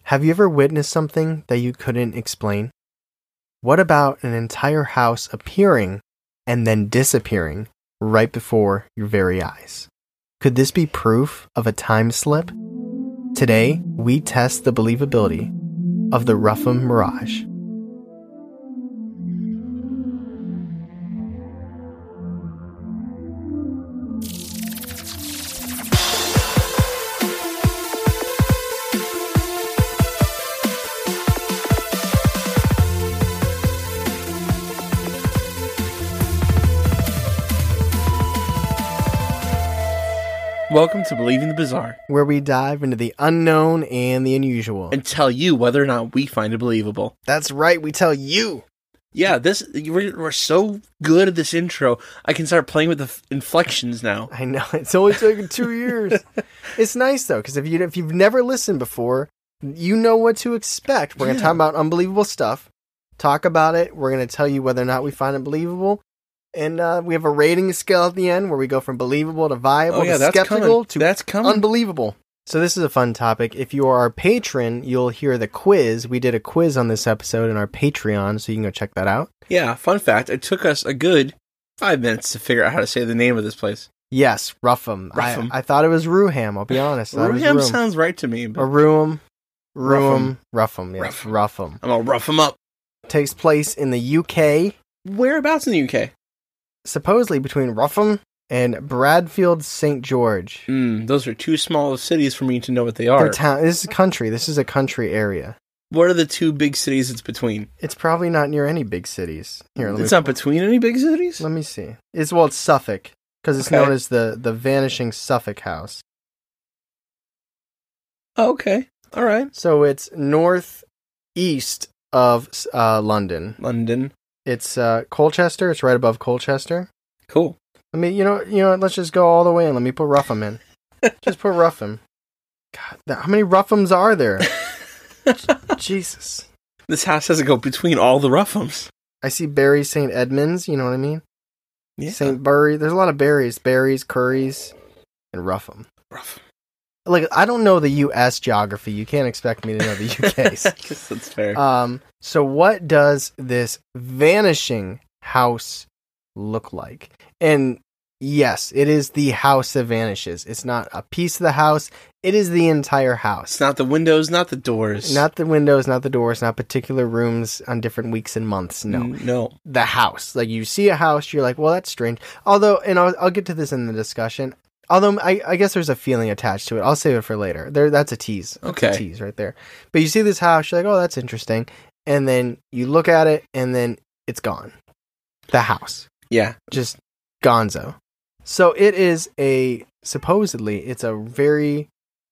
Have you ever witnessed something that you couldn't explain? What about an entire house appearing and then disappearing right before your very eyes? Could this be proof of a time slip? Today, we test the believability of the Rougham Mirage. Welcome to Believing the Bizarre, where we dive into the unknown and the unusual and tell you whether or not we find it believable. That's right, we tell you. Yeah, we're so good at this intro. I can start playing with the inflections now. I know, it's only taken 2 years. It's nice though, because if you've never listened before, you know what to expect. We're going to talk about unbelievable stuff, talk about it. We're going to tell you whether or not we find it believable. And we have a rating scale at the end where we go from believable to viable to skeptical to unbelievable. So this is a fun topic. If you are our patron, you'll hear the quiz. We did a quiz on this episode in our Patreon, so you can go check that out. Yeah, fun fact. It took us a good 5 minutes to figure out how to say the name of this place. Yes, Rougham. I thought it was Ruham, I'll be honest. Ruham sounds right to me. But... Or Rougham. Rougham, yes, Rougham. Rougham. I'm going to rough him up. Takes place in the UK. Whereabouts in the UK? Supposedly between Rougham and Bradfield St. George. Those are two small cities for me to know what they are. This is a country. This is a country area. What are the two big cities it's between? It's probably not near any big cities. It's not between any big cities? Let me see. It's Suffolk, because it's known as the Vanishing Suffolk House. Oh, okay. All right. So it's northeast of London. It's Colchester. It's right above Colchester. Cool. I mean, you know, let's just go all the way and let me put Rougham in. Just put Rougham. God, how many Roughams are there? Jesus. This house has to go between all the Roughams. I see Bury St. Edmunds, you know what I mean? Yeah. St. Bury. There's a lot of Barrys, Curries, and Rougham. Like, I don't know the U.S. geography. You can't expect me to know the UK's. I guess that's fair. So what does this vanishing house look like? And yes, it is the house that vanishes. It's not a piece of the house. It is the entire house. It's not the windows, not the doors. Not the windows, not the doors, not particular rooms on different weeks and months. No. No. The house. Like, you see a house, you're like, well, that's strange. Although, and I'll get to this in the discussion. Although, I guess there's a feeling attached to it. I'll save it for later. That's a tease. That's a tease right there. But you see this house, you're like, oh, that's interesting. And then you look at it, and then it's gone. The house. Yeah. Just gonzo. So it is supposedly, it's a very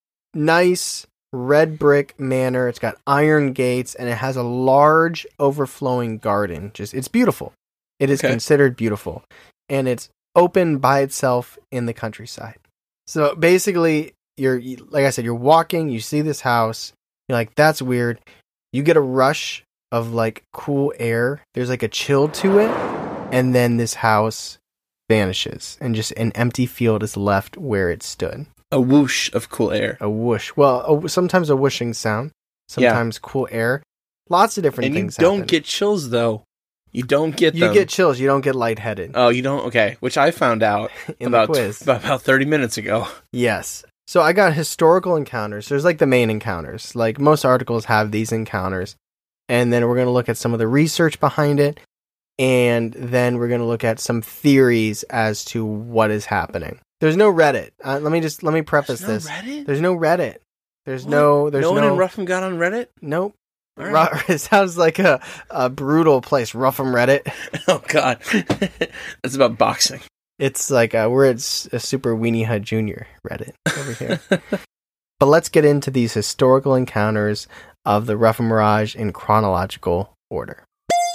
nice red brick manor. It's got iron gates, and it has a large overflowing garden. It's beautiful. It is considered beautiful. And it's open by itself in the countryside. So basically, like I said, you're walking, you see this house, you're like, that's weird. You get a rush of like cool air. There's like a chill to it, and then this house vanishes, and just an empty field is left where it stood. A whoosh of cool air. A whoosh. Well, sometimes a whooshing sound, sometimes cool air. Lots of different things happen. And you don't get chills, though. You don't get them. You get chills. You don't get lightheaded. Oh, you don't? Okay. Which I found out in the quiz. About 30 minutes ago. Yes. So I got historical encounters. There's like the main encounters. Like most articles have these encounters. And then we're going to look at some of the research behind it. And then we're going to look at some theories as to what is happening. There's no Reddit. Let me preface this. Reddit? There's no Reddit. There's what? no one in Rougham got on Reddit? Nope. Right. It sounds like a brutal place. Rougham Reddit. Oh, God. That's about boxing. It's like we're at a Super Weenie Hut Jr. Reddit over here. But let's get into these historical encounters of the Rougham Mirage in chronological order.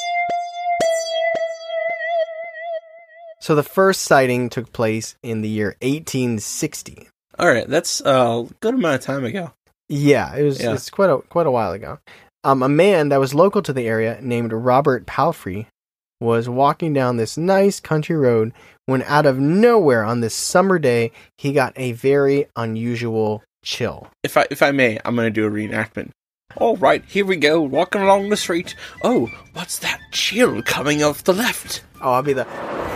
So the first sighting took place in the year 1860. All right, that's a good amount of time ago. Yeah, it's quite a while ago. A man that was local to the area named Robert Palfrey was walking down this nice country road when out of nowhere on this summer day, he got a very unusual chill. If I may, I'm going to do a reenactment. All right, here we go, walking along the street. Oh, what's that chill coming off the left? Oh, I'll be the...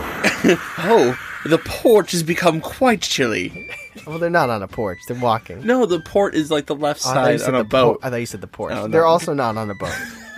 Oh, the porch has become quite chilly. Well, they're not on a porch. They're walking. No, the port is like the left Oh, I thought you side said on a the boat. I thought you said the porch. Oh, no. They're also not on a boat.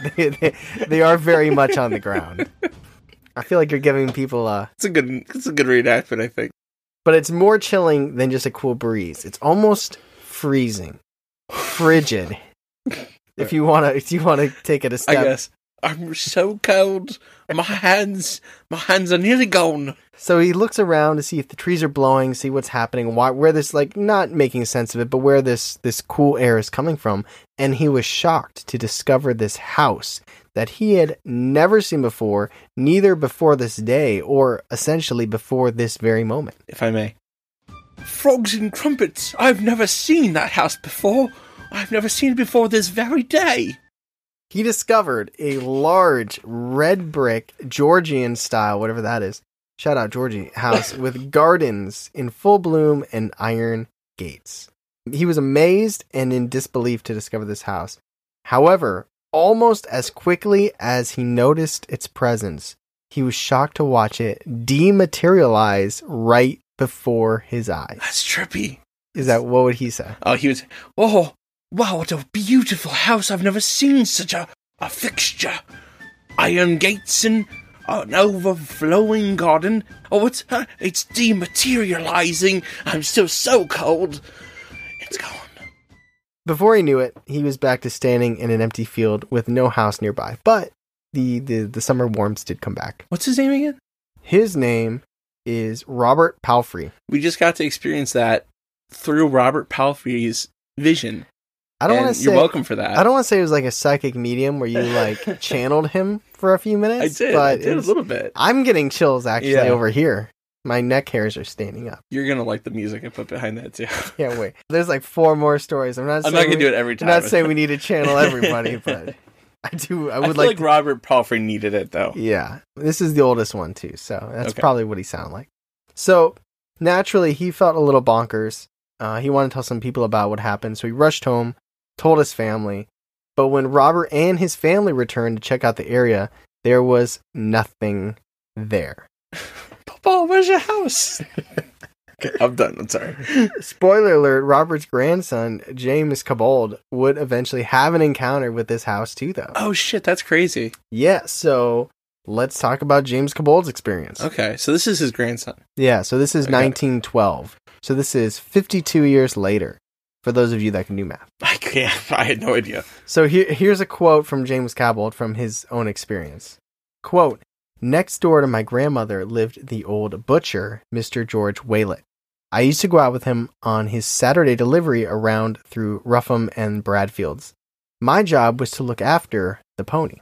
they are very much on the ground. I feel like you're giving people a... It's a good reenactment, I think. But it's more chilling than just a cool breeze. It's almost freezing. Frigid. If you want to take it a step. I guess. I'm so cold. My hands are nearly gone. So he looks around to see if the trees are blowing, see what's happening, where this, like, not making sense of it, but where this cool air is coming from. And he was shocked to discover this house that he had never seen before, neither before this day, or essentially before this very moment. If I may. Frogs and crumpets. I've never seen that house before. I've never seen it before this very day. He discovered a large red brick Georgian style, whatever that is, shout out Georgie, house with gardens in full bloom and iron gates. He was amazed and in disbelief to discover this house. However, almost as quickly as he noticed its presence, he was shocked to watch it dematerialize right before his eyes. That's trippy. What would he say? Oh, he was, oh, wow, what a beautiful house. I've never seen such a fixture. Iron gates and an overflowing garden. Oh, it's dematerializing. I'm still so cold. It's gone. Before he knew it, he was back to standing in an empty field with no house nearby. But the summer warmth did come back. What's his name again? His name is Robert Palfrey. We just got to experience that through Robert Palfrey's vision. I don't want to say you're welcome for that. I don't want to say it was like a psychic medium where you like channeled him for a few minutes. I did a little bit. I'm getting chills actually over here. My neck hairs are standing up. You're gonna like the music I put behind that too. Yeah, wait. There's like 4 more stories. I'm not gonna do it every time. I'm not saying we need to channel everybody, but I feel would like Robert Palfrey needed it though. Yeah, this is the oldest one too, so that's probably what he sounded like. So naturally, he felt a little bonkers. He wanted to tell some people about what happened, so he rushed home, told his family. But when Robert and his family returned to check out the area, there was nothing there. Papa, where's your house? Okay, I'm done. I'm sorry. Spoiler alert, Robert's grandson, James Cabold, would eventually have an encounter with this house too, though. Oh, shit, that's crazy. Yeah, so let's talk about James Cabold's experience. Okay, so this is his grandson. Yeah, so this is 1912. So this is 52 years later, for those of you that can do math. I had no idea. So here's a quote from James Cabold from his own experience. Quote, "Next door to my grandmother lived the old butcher, Mr. George Waylett. I used to go out with him on his Saturday delivery around through Rougham and Bradfields. My job was to look after the pony.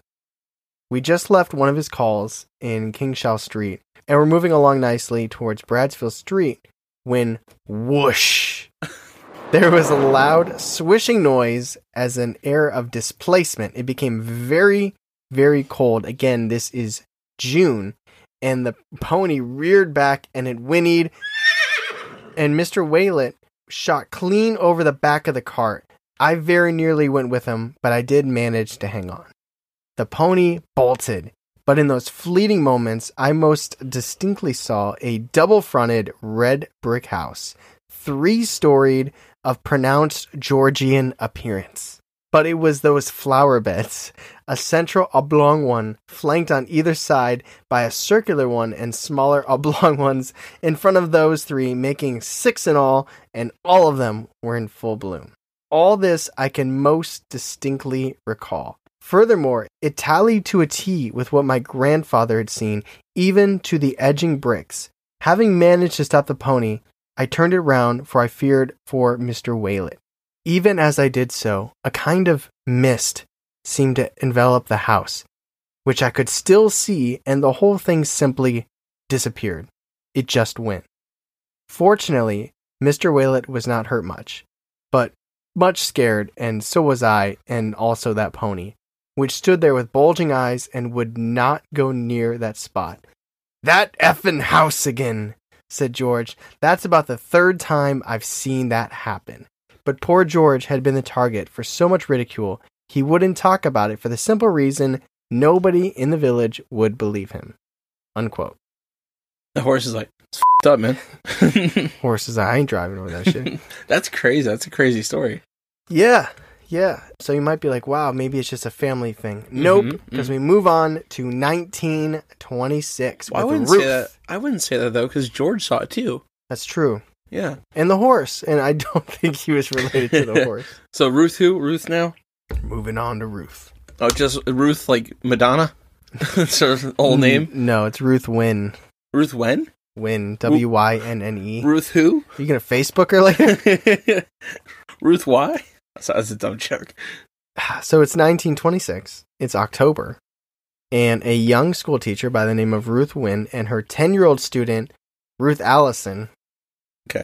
We just left one of his calls in Kingshaw Street and were moving along nicely towards Bradfield Street when whoosh, there was a loud swishing noise as an air of displacement. It became very, very cold. Again, this is June, and the pony reared back and it whinnied, and Mr. Waylett shot clean over the back of the cart. I very nearly went with him, but I did manage to hang on. The pony bolted, but in those fleeting moments, I most distinctly saw a double-fronted red brick house, 3-storied, of pronounced Georgian appearance. But it was those flower beds, a central oblong one flanked on either side by a circular one and smaller oblong ones in front of those 3, making 6 in all, and all of them were in full bloom. All this I can most distinctly recall. Furthermore, it tallied to a T with what my grandfather had seen, even to the edging bricks. Having managed to stop the pony, I turned it round, for I feared for Mr. Waylett. Even as I did so, a kind of mist seemed to envelop the house, which I could still see, and the whole thing simply disappeared. It just went. Fortunately, Mr. Waylett was not hurt much, but much scared, and so was I, and also that pony, which stood there with bulging eyes and would not go near that spot. "That effing house again," said George. "That's about the 3rd time I've seen that happen." But poor George had been the target for so much ridicule, He wouldn't talk about it for the simple reason nobody in the village would believe him. Unquote. The horse is like, it's f***ed up, man. Horse is, I ain't driving over that shit. That's crazy. That's a crazy story. Yeah. So you might be like, wow, maybe it's just a family thing. Nope, because we move on to 1926 Well, with Ruth. say that. I wouldn't say that, though, because George saw it, too. That's true. Yeah. And the horse. And I don't think he was related to the horse. So Ruth who? Ruth now? Moving on to Ruth. Oh, just Ruth like Madonna? That's her whole name? No, it's Ruth Wynn. Ruth when? Wynn. Wynne. Ruth who? You gonna Facebook her later? Ruth why? That's a dumb joke. So it's 1926. It's October. And a young school teacher by the name of Ruth Wynn and her 10-year-old student, Ruth Allison. Okay.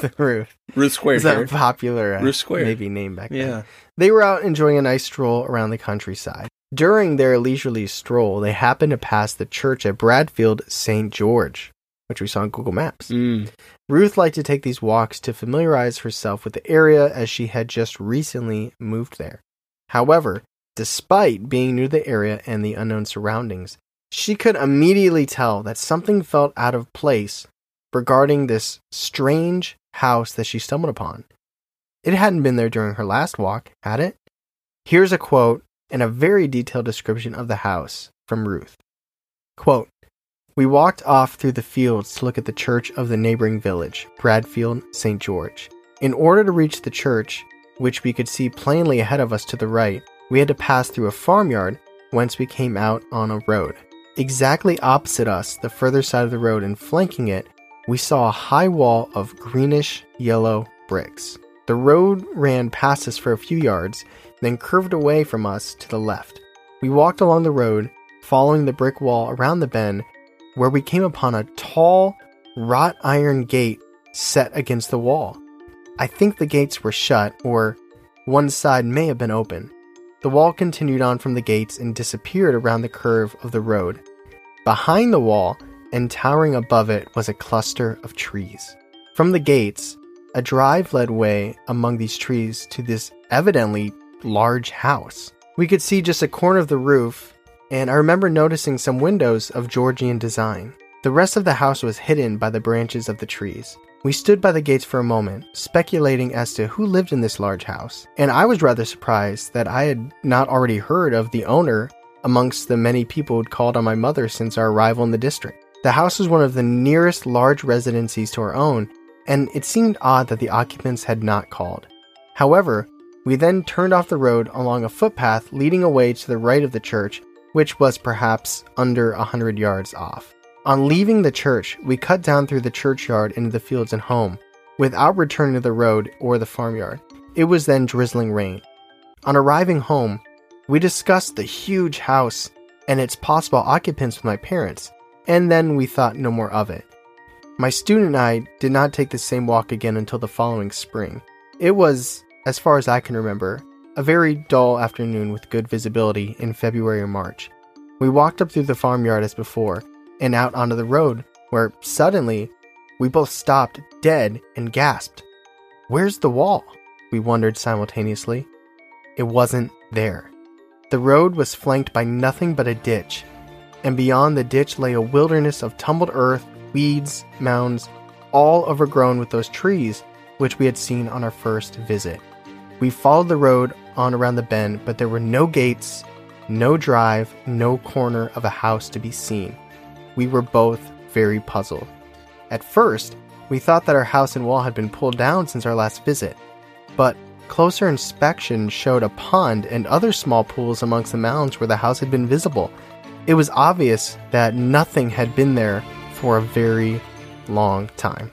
Ruth Squared. Is that popular Ruth Squared. maybe name back then? Yeah. They were out enjoying a nice stroll around the countryside. During their leisurely stroll, they happened to pass the church at Bradfield St. George, which we saw on Google Maps. Ruth liked to take these walks to familiarize herself with the area as she had just recently moved there. However, despite being new to the area and the unknown surroundings, she could immediately tell that something felt out of place regarding this strange house that she stumbled upon. It hadn't been there during her last walk, had it? Here's a quote and a very detailed description of the house from Ruth. Quote, "We walked off through the fields to look at the church of the neighboring village, Bradfield St. George. In order to reach the church, which we could see plainly ahead of us to the right, we had to pass through a farmyard, whence we came out on a road. Exactly opposite us, the further side of the road and flanking it, we saw a high wall of greenish-yellow bricks. The road ran past us for a few yards, then curved away from us to the left. We walked along the road, following the brick wall around the bend, where we came upon a tall, wrought iron gate set against the wall. I think the gates were shut, or one side may have been open. The wall continued on from the gates and disappeared around the curve of the road. Behind the wall, and towering above it, was a cluster of trees. From the gates, a drive led way among these trees to this evidently large house. We could see just a corner of the roof, and I remember noticing some windows of Georgian design. The rest of the house was hidden by the branches of the trees. We stood by the gates for a moment, speculating as to who lived in this large house, and I was rather surprised that I had not already heard of the owner amongst the many people who'd called on my mother since our arrival in the district. The house was one of the nearest large residencies to our own, and it seemed odd that the occupants had not called. However, we then turned off the road along a footpath leading away to the right of the church, which was perhaps under 100 yards off. On leaving the church, we cut down through the churchyard into the fields and home, without returning to the road or the farmyard. It was then drizzling rain. On arriving home, we discussed the huge house and its possible occupants with my parents, and then we thought no more of it. My student and I did not take the same walk again until the following spring. It was, as far as I can remember, a very dull afternoon with good visibility in February or March. We walked up through the farmyard as before, and out onto the road, where suddenly we both stopped dead and gasped. "Where's the wall?" we wondered simultaneously. It wasn't there. The road was flanked by nothing but a ditch, and beyond the ditch lay a wilderness of tumbled earth, weeds, mounds, all overgrown with those trees which we had seen on our first visit. We followed the road on around the bend, but there were no gates, no drive, no corner of a house to be seen. We were both very puzzled. At first, we thought that our house and wall had been pulled down since our last visit, but closer inspection showed a pond and other small pools amongst the mounds where the house had been visible. It was obvious that nothing had been there for a very long time.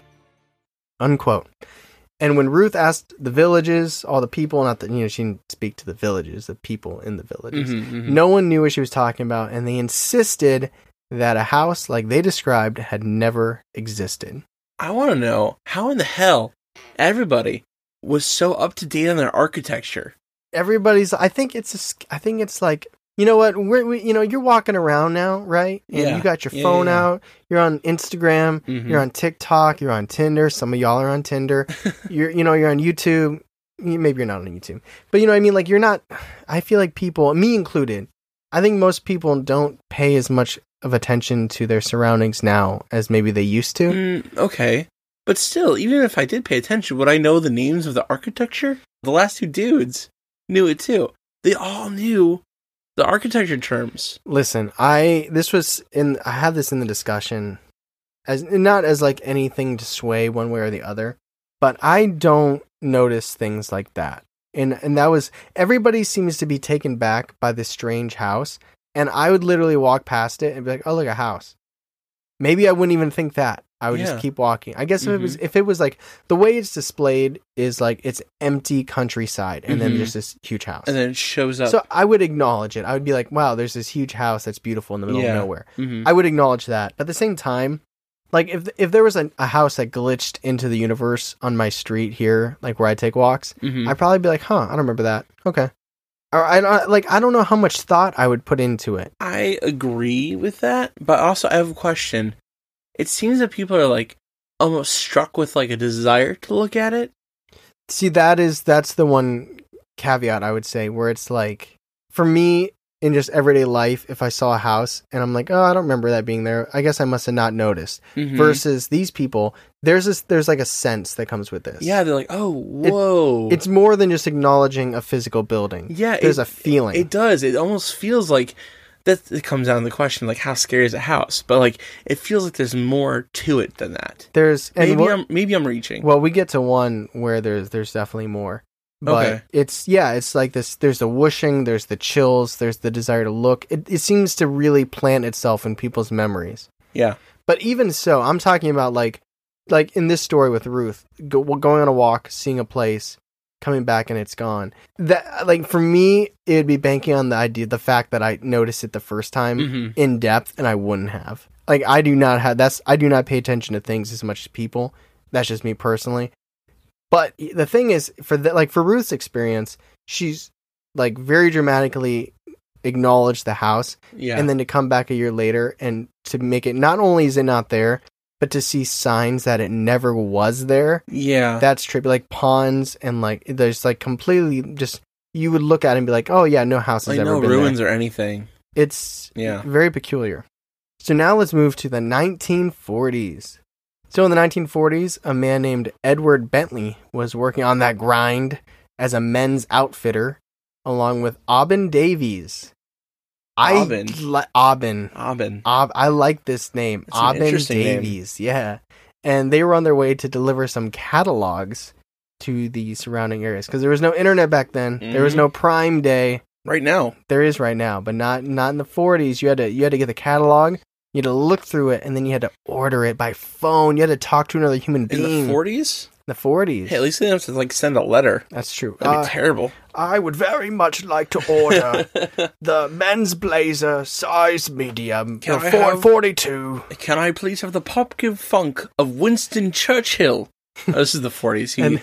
Unquote. And when Ruth asked the villages, all the people, not that, she didn't speak to the villages, the people in the villages, no one knew what she was talking about, and they insisted that a house like they described had never existed. I want to know how in the hell everybody was so up to date on their architecture. Everybody's, I think it's like, you know what, you're walking around now, right? And you got your phone out, you're on Instagram, you're on TikTok, you're on Tinder, some of y'all are on Tinder, you're on YouTube, maybe you're not on YouTube, but you know what I mean? Like, you're not, I feel like people, me included, I think most people don't pay as much of attention to their surroundings now as maybe they used to. Okay. But still, even if I did pay attention, would I know the names of the architecture? The last two dudes knew it too. They all knew the architecture terms. Listen, I had this in the discussion, as not as like anything to sway one way or the other, but I don't notice things like that. And that was, everybody seems to be taken back by this strange house, and I would literally walk past it and be like, oh, look, a house. Maybe I wouldn't even think that. I would just keep walking. I guess if it was like, the way it's displayed is like it's empty countryside, and then there's this huge house. And then it shows up. So I would acknowledge it. I would be like, wow, there's this huge house that's beautiful in the middle of nowhere. I would acknowledge that. But at the same time, like if there was a house that glitched into the universe on my street here, like where I take walks, I'd probably be like, huh, I don't remember that. Okay. Or I don't know how much thought I would put into it. I agree with that, but also I have a question. It seems that people are like almost struck with like a desire to look at it. See, that's the one caveat I would say, where it's like, for me, in just everyday life, if I saw a house and I'm like, oh, I don't remember that being there, I guess I must have not noticed. Versus these people, there's like a sense that comes with this. Yeah, they're like, oh, whoa. It's more than just acknowledging a physical building. Yeah, there's a feeling. It does. It almost feels like that. It comes down to the question, like, how scary is a house? But like, it feels like there's more to it than that. Maybe I'm reaching. Well, we get to one where there's definitely more. But it's like this, there's the whooshing, there's the chills, there's the desire to look. It seems to really plant itself in people's memories. Yeah. But even so, I'm talking about like in this story with Ruth, going on a walk, seeing a place, coming back and it's gone. That, like, for me, it would be banking on the fact that I noticed it the first time in depth, and I wouldn't have. Like, I do not pay attention to things as much as people. That's just me personally. But the thing is, for Ruth's experience, she's like very dramatically acknowledged the house, and then to come back a year later and to make it, not only is it not there, but to see signs that it never was there. Yeah, that's trippy. Like ponds and like there's like completely just, you would look at it and be like, oh yeah, no house has ever been ruins there. Or anything. It's very peculiar. So now let's move to the 1940s. So in the 1940s, a man named Edward Bentley was working on that grind as a men's outfitter, along with Aubin Davies. Aubin. I like this name. Aubin Davies. Yeah. And they were on their way to deliver some catalogs to the surrounding areas, because there was no internet back then. There was no Prime Day. Right now. There is right now, but not in the 40s. You had to get the catalog. You had to look through it, and then you had to order it by phone. You had to talk to another human being. In the 40s? The 40s. Hey, at least they didn't have to, like, send a letter. That's true. That'd be terrible. I would very much like to order the men's blazer, size medium, 42. Can I please have the Popkin Funk of Winston Churchill? Oh, this is the 40s.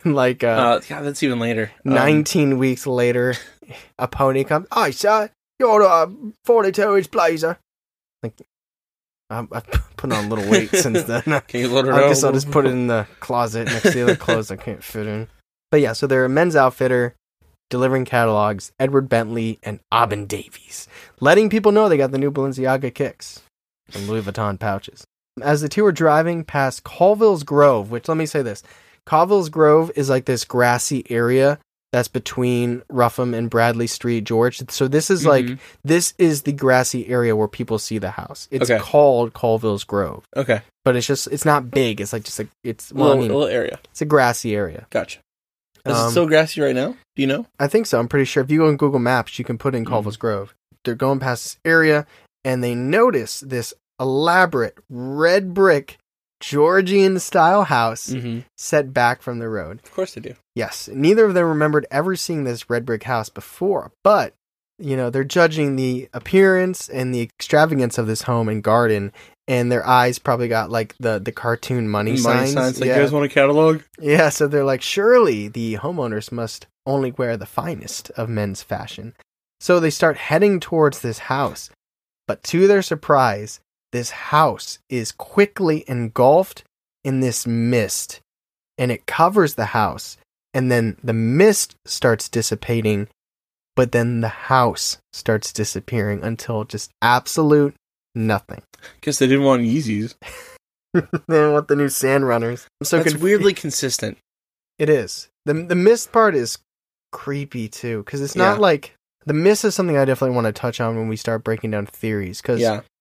That's even later. 19 weeks later, a pony comes. Hi, sir. Your 42-inch blazer. Like, I've put on a little weight since then. Can you load it I guess I'll just put it in the closet next to the other clothes I can't fit in. But yeah, so they're a men's outfitter delivering catalogs, Edward Bentley and Aubin Davies, letting people know they got the new Balenciaga kicks and Louis Vuitton pouches. As the two were driving past Colville's Grove, which, let me say this, Colville's Grove is like this grassy area that's between Rougham and Bradley Street, George. So this is this is the grassy area where people see the house. It's called Colville's Grove. Okay. But it's not big. It's like just like, it's a little area. It's a grassy area. Gotcha. Is it still grassy right now? Do you know? I think so. I'm pretty sure. If you go on Google Maps, you can put in Colville's Grove. They're going past this area, and they notice this elaborate red brick Georgian-style house set back from the road. Of course they do. Yes. Neither of them remembered ever seeing this red brick house before, but, you know, they're judging the appearance and the extravagance of this home and garden, and their eyes probably got, like, the cartoon money signs. Like, you guys want a catalog? Yeah, so they're like, surely the homeowners must only wear the finest of men's fashion. So they start heading towards this house, but to their surprise, this house is quickly engulfed in this mist, and it covers the house, and then the mist starts dissipating, but then the house starts disappearing until just absolute nothing. Guess they didn't want Yeezys. They didn't want the new Sand Runners. So That's weirdly consistent. It is. The mist part is creepy too, because it's not like the mist is something I definitely want to touch on when we start breaking down theories, because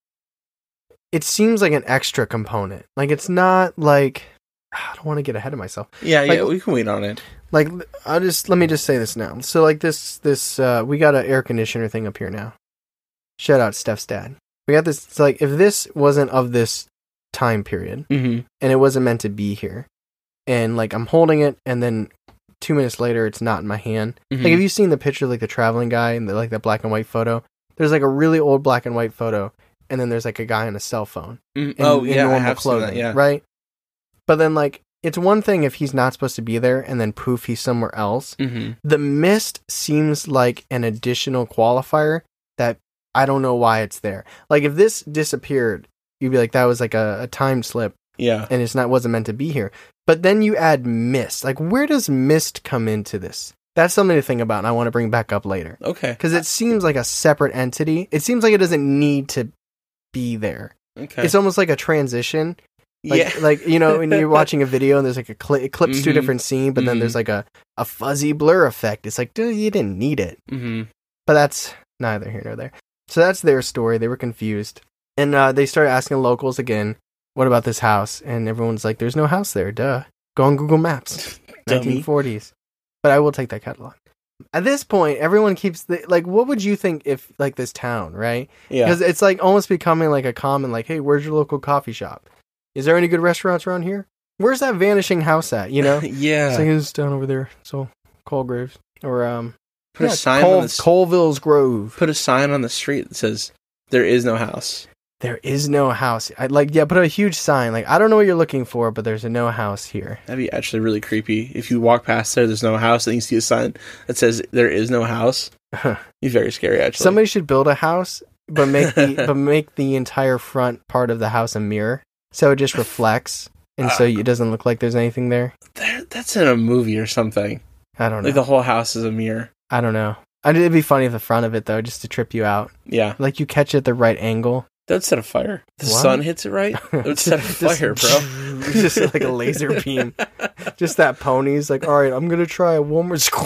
it seems like an extra component. Like, it's not like, I don't want to get ahead of myself. Yeah, we can wait on it. Like, let me just say this now. So, like, this we got an air conditioner thing up here now. Shout out Steph's dad. We got this. It's like, if this wasn't of this time period, and it wasn't meant to be here, and like I'm holding it, and then 2 minutes later it's not in my hand. Like, have you seen the picture of like the traveling guy and like that black and white photo? There's like a really old black and white photo, and then there's like a guy on a cell phone. In I have clothing, seen that, right? But then, like, it's one thing if he's not supposed to be there, and then poof, he's somewhere else. The mist seems like an additional qualifier that I don't know why it's there. Like, if this disappeared, you'd be like, that was like a time slip. Yeah. And wasn't meant to be here. But then you add mist. Like, where does mist come into this? That's something to think about, and I want to bring back up later. Okay. Because it seems like a separate entity. It seems like it doesn't need to be there. Okay. It's almost like a transition. Like, you know, when you're watching a video and there's like it clips to a different scene, but then there's like a fuzzy blur effect. It's like, dude, you didn't need it. But that's neither here nor there. So that's their story. They were confused. And they started asking locals again, what about this house? And everyone's like, there's no house there. Duh. Go on Google Maps. 1940s. But I will take that catalog. At this point, everyone keeps like, what would you think if like this town, right? Yeah. Because it's like almost becoming like a common, like, hey, where's your local coffee shop? Is there any good restaurants around here? Where's that vanishing house at? You know? Yeah. It's like, it's down over there. So Colgraves or put a sign on Colville's Grove. Put a sign on the street that says there is no house. There is no house. Put a huge sign. Like, I don't know what you're looking for, but there's no house here. That'd be actually really creepy. If you walk past there's no house, and you see a sign that says there is no house. Be very scary, actually. Somebody should build a house, but make the entire front part of the house a mirror, so it just reflects, and so it doesn't look like there's anything there. That's in a movie or something. I don't know. Like the whole house is a mirror. I don't know. It'd be funny if the front of it, though, just to trip you out. Yeah. Like, you catch it at the right angle. That would set a fire. The sun hits it right. It would set a fire, bro. Just like a laser beam. Just that pony's like, all right, I'm going to try one more school.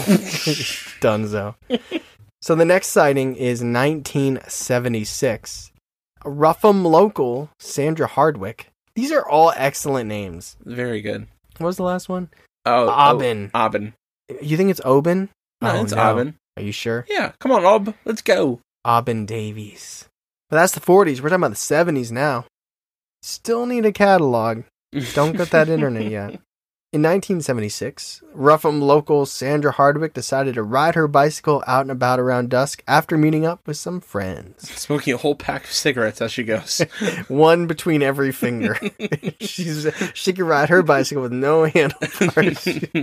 Dunzo. So the next sighting is 1976. A Rougham local, Sandra Hardwick. These are all excellent names. Very good. What was the last one? Aubin. You think it's Aubin? No, it's Aubin. Are you sure? Yeah. Come on, Aub. Let's go. Aubin Davies. But that's the 40s. We're talking about the 70s now. Still need a catalog. Don't get that internet yet. In 1976, Rougham local Sandra Hardwick decided to ride her bicycle out and about around dusk after meeting up with some friends. Smoking a whole pack of cigarettes as she goes. One between every finger. She can ride her bicycle with no handlebars.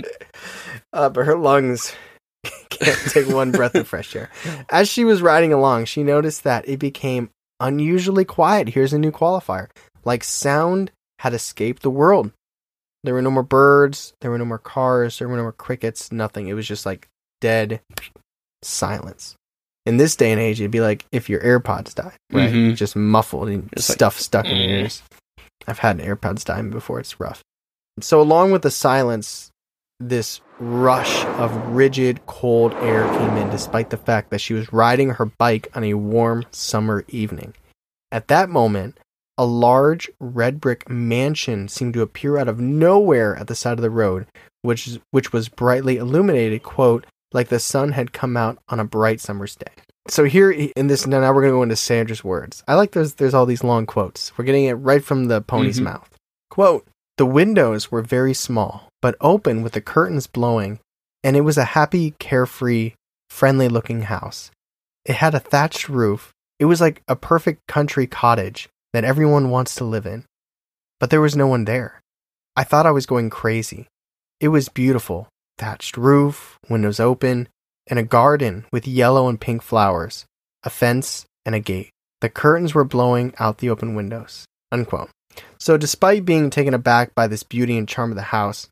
But her lungs can't take one breath of fresh air. As she was riding along, she noticed that it became unusually quiet. Here's a new qualifier. Like sound had escaped the world. There were no more birds. There were no more cars. There were no more crickets. Nothing. It was just like dead silence. In this day and age, it'd be like if your AirPods died, right? Just muffled and just stuff stuck in your ears. I've had AirPods die before. It's rough. So along with the silence, this rush of rigid, cold air came in despite the fact that she was riding her bike on a warm summer evening. At that moment, a large red brick mansion seemed to appear out of nowhere at the side of the road, which was brightly illuminated, quote, like the sun had come out on a bright summer's day. So here in this, now we're going to go into Sandra's words. I like there's all these long quotes. We're getting it right from the pony's mouth. Quote, the windows were very small, but open with the curtains blowing, and it was a happy, carefree, friendly-looking house. It had a thatched roof. It was like a perfect country cottage that everyone wants to live in. But there was no one there. I thought I was going crazy. It was beautiful. Thatched roof, windows open, and a garden with yellow and pink flowers, a fence, and a gate. The curtains were blowing out the open windows. Unquote. So despite being taken aback by this beauty and charm of the house,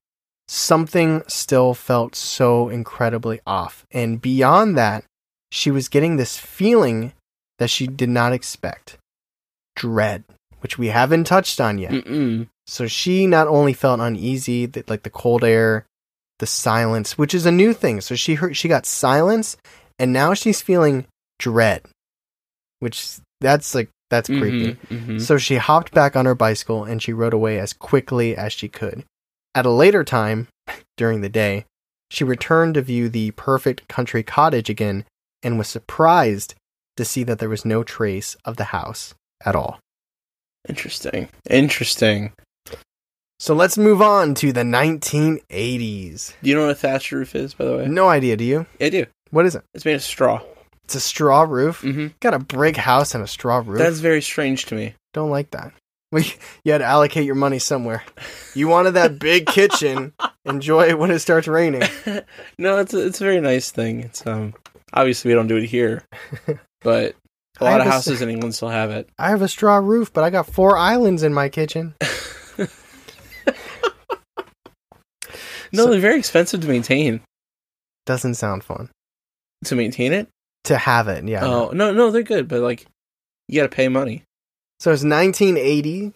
something still felt so incredibly off. And beyond that, she was getting this feeling that she did not expect. Dread, which we haven't touched on yet. Mm-mm. So she not only felt uneasy, like the cold air, the silence, which is a new thing. So she got silence, and now she's feeling dread, which that's creepy. Mm-hmm. So she hopped back on her bicycle and she rode away as quickly as she could. At a later time, during the day, she returned to view the perfect country cottage again and was surprised to see that there was no trace of the house at all. Interesting. So let's move on to the 1980s. Do you know what a thatched roof is, by the way? No idea, do you? I do. What is it? It's made of straw. It's a straw roof? Mm-hmm. Got a brick house and a straw roof? That's very strange to me. Don't like that. Well, you had to allocate your money somewhere. You wanted that big kitchen. Enjoy it when it starts raining. No, it's a very nice thing. It's obviously we don't do it here, but a lot of houses in England still have it. I have a straw roof, but I got 4 islands in my kitchen. No, they're very expensive to maintain. Doesn't sound fun. To maintain it? To have it, yeah. Oh, no, they're good, but like, you gotta pay money. So it's 1980.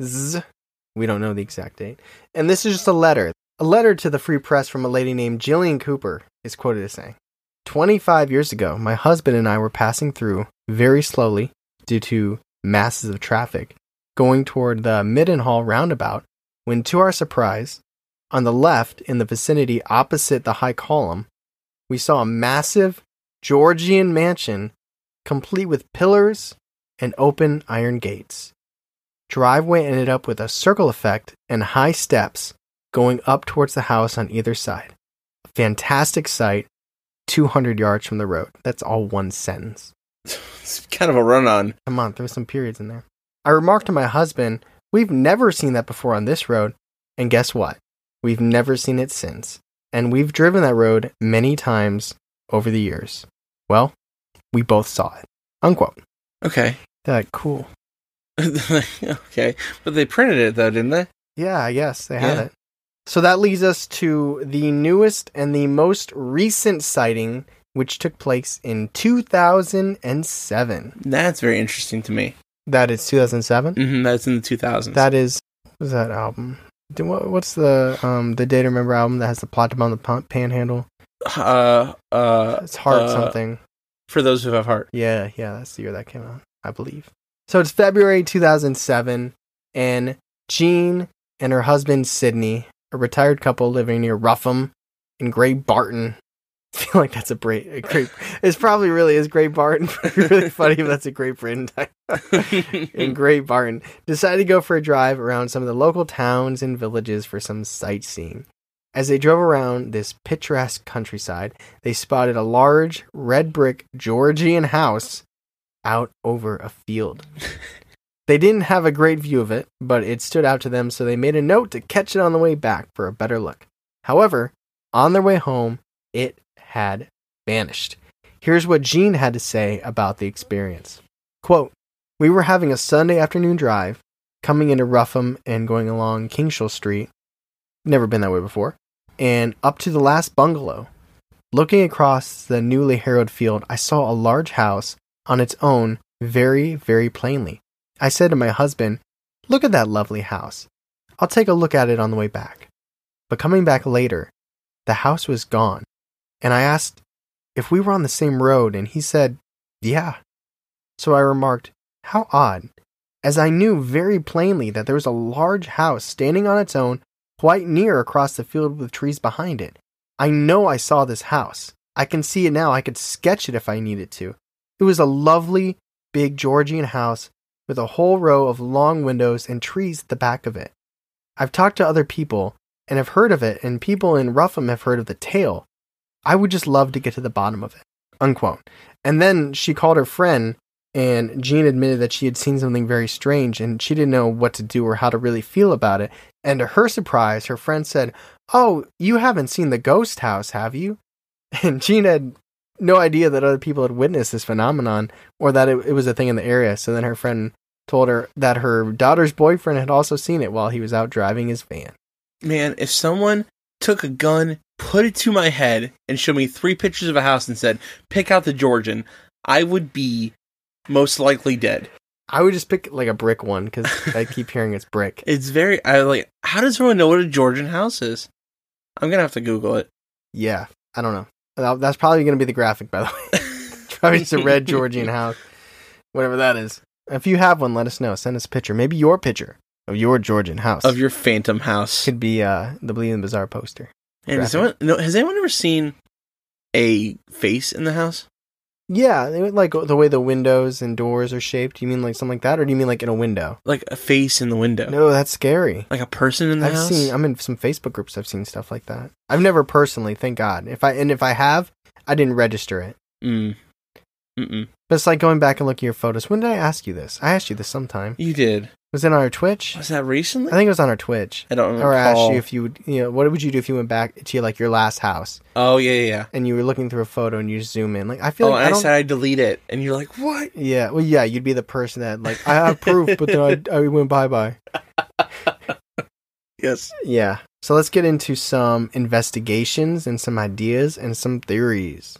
We don't know the exact date. And this is just a letter. A letter to the Free Press from a lady named Jillian Cooper is quoted as saying, 25 years ago, my husband and I were passing through very slowly due to masses of traffic, going toward the Middenhall roundabout, when to our surprise, on the left in the vicinity opposite the high column, we saw a massive Georgian mansion complete with pillars and open iron gates. Driveway ended up with a circle effect and high steps going up towards the house on either side. A fantastic sight, 200 yards from the road. That's all one sentence. It's kind of a run-on. Come on, there's some periods in there. I remarked to my husband, we've never seen that before on this road, and guess what? We've never seen it since. And we've driven that road many times over the years. Well, we both saw it. Unquote. Okay. That cool. Okay. But they printed it, though, didn't they? Yeah, I guess they have it. So that leads us to the newest and the most recent sighting, which took place in 2007. That's very interesting to me. That is 2007? Mm-hmm, that's in the 2000s. That is, what was that album? What's the Day to Remember album that has the Plot on the Panhandle? It's Heart something. For Those Who Have Heart. Yeah, that's the year that came out, I believe. So it's February 2007, and Jean and her husband Sydney, a retired couple living near Rougham in Great Barton. I feel like that's a great. It probably really is Great Barton. Really funny if that's a Great Britain type. In Great Barton, decided to go for a drive around some of the local towns and villages for some sightseeing. As they drove around this picturesque countryside, they spotted a large red brick Georgian house out over a field. They didn't have a great view of it, but it stood out to them, so they made a note to catch it on the way back for a better look. However, on their way home, it had vanished. Here's what Jean had to say about the experience. Quote, we were having a Sunday afternoon drive, coming into Rougham and going along Kingshall Street. Never been that way before. And up to the last bungalow. Looking across the newly harrowed field, I saw a large house on its own very, very plainly. I said to my husband, look at that lovely house. I'll take a look at it on the way back. But coming back later, the house was gone. And I asked if we were on the same road, and he said, yeah. So I remarked, how odd, as I knew very plainly that there was a large house standing on its own quite near across the field with trees behind it. I know I saw this house. I can see it now. I could sketch it if I needed to. It was a lovely, big Georgian house with a whole row of long windows and trees at the back of it. I've talked to other people and have heard of it, and people in Rougham have heard of the tale. I would just love to get to the bottom of it. Unquote. And then she called her friend, and Jean admitted that she had seen something very strange, and she didn't know what to do or how to really feel about it. And to her surprise, her friend said, oh, you haven't seen the ghost house, have you? And Jean had no idea that other people had witnessed this phenomenon or that it was a thing in the area. So then her friend told her that her daughter's boyfriend had also seen it while he was out driving his van. Man, if someone took a gun, put it to my head, and showed me 3 pictures of a house and said, pick out the Georgian, I would be most likely dead. I would just pick like a brick one because I keep hearing it's brick. It's very, how does someone know what a Georgian house is? I'm going to have to Google it. Yeah, I don't know. That's probably going to be the graphic, by the way. Probably just a red Georgian house. Whatever that is. If you have one, let us know. Send us a picture. Maybe your picture of your Georgian house. Of your phantom house. Could be the Bleeding Bizarre poster. And has anyone ever seen a face in the house? Yeah, like the way the windows and doors are shaped. You mean like something like that, or do you mean like in a window? Like a face in the window. No, that's scary. Like a person in the house? I'm in some Facebook groups. I've seen stuff like that. I've never personally, thank God. If I have, I didn't register it. But it's like going back and looking at your photos. When did I ask you this? I asked you this sometime. You did. Was it on our Twitch? Was that recently? I think it was on our Twitch. I don't remember. Or I asked you if you would, what would you do if you went back to like your last house? Oh, yeah. And you were looking through a photo and you just zoom in. Like, I feel like I said I'd delete it. And you're like, what? Yeah, well, yeah, you'd be the person that, like, I have proof, but then I went bye-bye. Yes. Yeah. So let's get into some investigations and some ideas and some theories.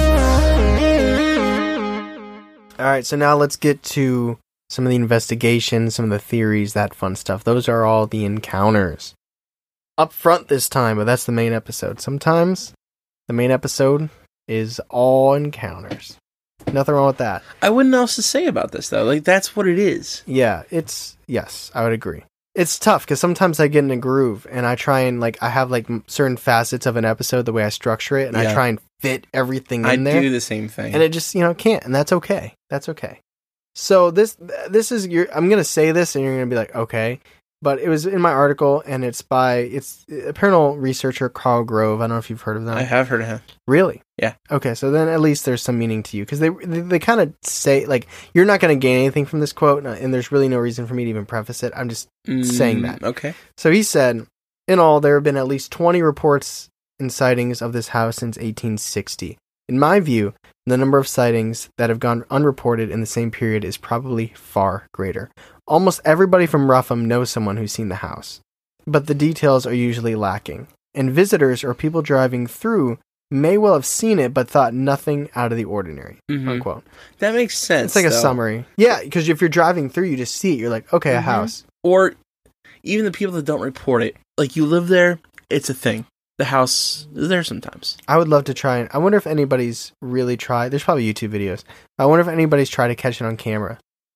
All right, so now let's get to some of the investigations, some of the theories, that fun stuff. Those are all the encounters. Up front this time, but that's the main episode. Sometimes the main episode is all encounters. Nothing wrong with that. I wouldn't know what to say about this, though. Like, that's what it is. Yeah, yes, I would agree. It's tough because sometimes I get in a groove and I try and I have certain facets of an episode, the way I structure it, and I try and fit everything in there. I do the same thing. And it just, can't, and that's okay. That's okay. So this is I'm going to say this and you're going to be like, okay, but it was in my article and it's a paranormal researcher, Carl Grove. I don't know if you've heard of them. I have heard of him. Really? Yeah. Okay, so then at least there's some meaning to you because they kind of say, you're not going to gain anything from this quote and there's really no reason for me to even preface it. I'm just saying that. Okay. So he said, in all, there have been at least 20 reports and sightings of this house since 1860. In my view, the number of sightings that have gone unreported in the same period is probably far greater. Almost everybody from Rougham knows someone who's seen the house, but the details are usually lacking, and visitors or people driving through may well have seen it but thought nothing out of the ordinary, unquote. That makes sense. It's like a summary. Yeah, because if you're driving through, you just see it. You're like, okay, a house. Or even the people that don't report it. Like, you live there, it's a thing. The house is there sometimes. I would love to try I wonder if anybody's really tried. There's probably YouTube videos. I wonder if anybody's tried to catch it on camera.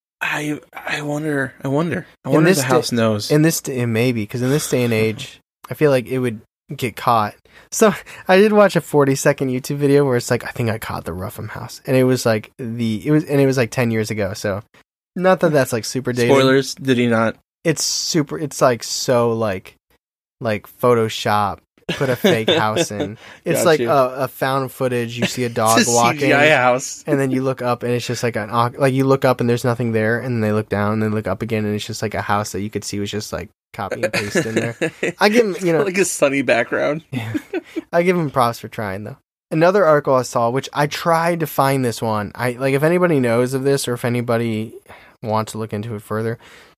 I wonder if the house knows. Maybe, because in this day and age, I feel like it would get caught. So I did watch a 40-second YouTube video where it's like, I think I caught the Rougham house, and it was like it was like 10 years ago. So not that that's like super dated. Spoilers? Did he not? It's super. It's like so like Photoshop. Put a fake house in. It's like a found footage. You see a dog walking, CGI house, and then you look up, and it's just like you look up, and there's nothing there, and then they look down, and they look up again, and it's just like a house that you could see was just like copy and paste in there. I give him, like a sunny background. Yeah. I give him props for trying though. Another article I saw, which I tried to find this one. If anybody knows of this, or if anybody wants to look into it further,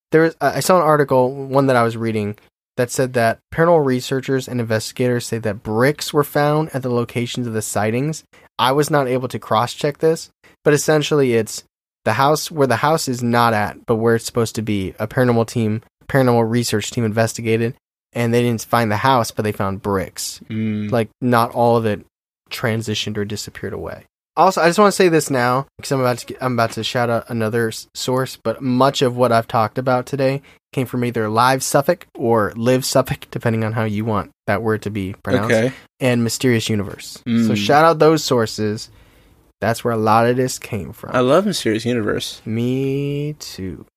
I saw an article, one that I was reading, that said that paranormal researchers and investigators say that bricks were found at the locations of the sightings. I was not able to cross-check this, but essentially it's the house where the house is not at, but where it's supposed to be. A paranormal research team investigated, and they didn't find the house, but they found bricks. Like, not all of it transitioned or disappeared away. Also, I just want to say this now, because I'm about to shout out another source, but much of what I've talked about today came from either Live Suffolk or Live Suffolk, depending on how you want that word to be pronounced, and Mysterious Universe. So shout out those sources. That's where a lot of this came from. I love Mysterious Universe. Me too.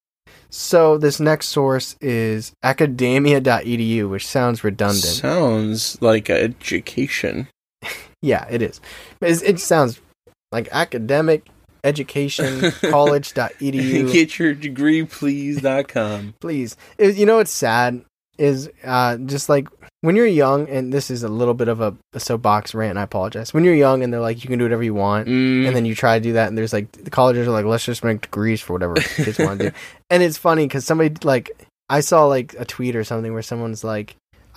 So this next source is academia.edu, which sounds redundant. Sounds like education. Yeah, it is. It sounds like academic education college.edu. Get your degree, please.com. Please. What's sad is just like when you're young, and this is a little bit of a soapbox rant, and I apologize. When you're young and they're like, you can do whatever you want, and then you try to do that, and there's like, the colleges are like, let's just make degrees for whatever kids want to do. And it's funny because somebody, I saw like a tweet or something where someone's like,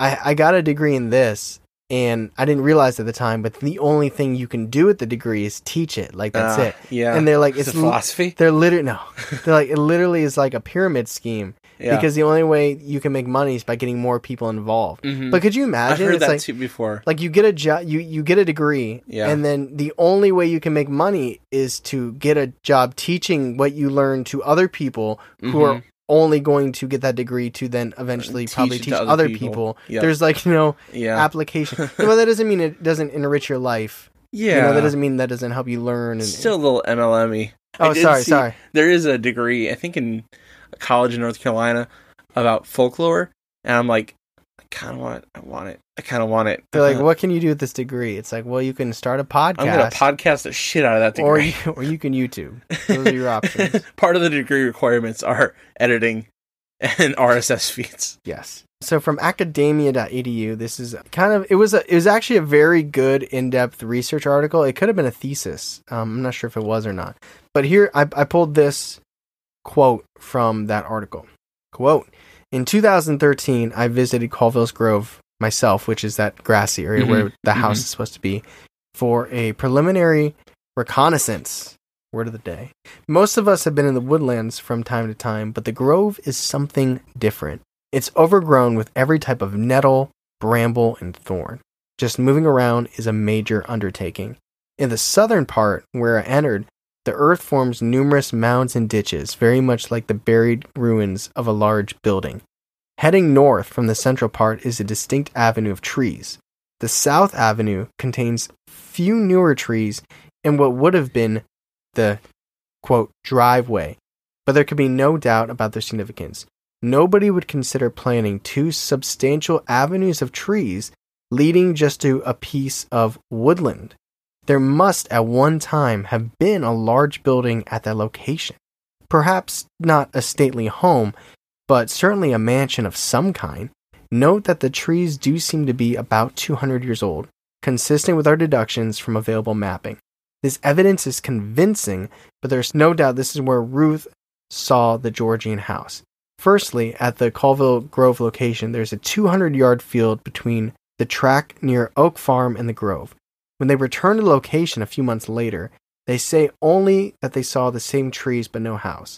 I got a degree in this, and I didn't realize at the time, but the only thing you can do with the degree is teach it. Like, that's it. Yeah. And they're like, it's philosophy. They're literally, no. They're like, it literally is like a pyramid scheme. Yeah. Because the only way you can make money is by getting more people involved. Mhm. But could you imagine? I've heard it's that like, too before. like you get a job, you get a degree, Yeah. and then the only way you can make money is to get a job teaching what you learn to other people who are only going to get that degree to then eventually probably it teach to other people. people. Yep. There's like, you know, Yeah. application. But that doesn't mean it doesn't enrich your life. Yeah. You know, that doesn't mean that doesn't help you learn. And Still a little MLM-y. Oh, sorry. There is a degree, I think in a college in North Carolina, about folklore, and I'm like, I kind of want it. They're like, what can you do with this degree? It's like, well, you can start a podcast. I'm going to podcast the shit out of that degree. Or you can YouTube. Those are your options. Part of the degree requirements are editing and RSS feeds. Yes. So from academia.edu, this is it was actually a very good in-depth research article. It could have been a thesis. I'm not sure if it was or not. But here, I pulled this quote from that article. Quote, in 2013, I visited Colville's Grove myself, which is that grassy area where the house is supposed to be, for a preliminary reconnaissance. Word of the day. Most of us have been in the woodlands from time to time, but the grove is something different. It's overgrown with every type of nettle, bramble, and thorn. Just moving around is a major undertaking. In the southern part, where I entered, the earth forms numerous mounds and ditches, very much like the buried ruins of a large building. Heading north from the central part is a distinct avenue of trees. The south avenue contains few newer trees and what would have been the, quote, driveway, but there could be no doubt about their significance. Nobody would consider planting two substantial avenues of trees leading just to a piece of woodland. There must at one time have been a large building at that location. Perhaps not a stately home, but certainly a mansion of some kind. Note that the trees do seem to be about 200 years old, consistent with our deductions from available mapping. This evidence is convincing, but there's no doubt this is where Ruth saw the Georgian house. Firstly, at the Colville Grove location, there's a 200-yard field between the track near Oak Farm and the Grove. When they return to the location a few months later, they say only that they saw the same trees but no house.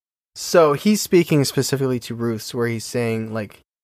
So he's speaking specifically to Ruth's, where he's saying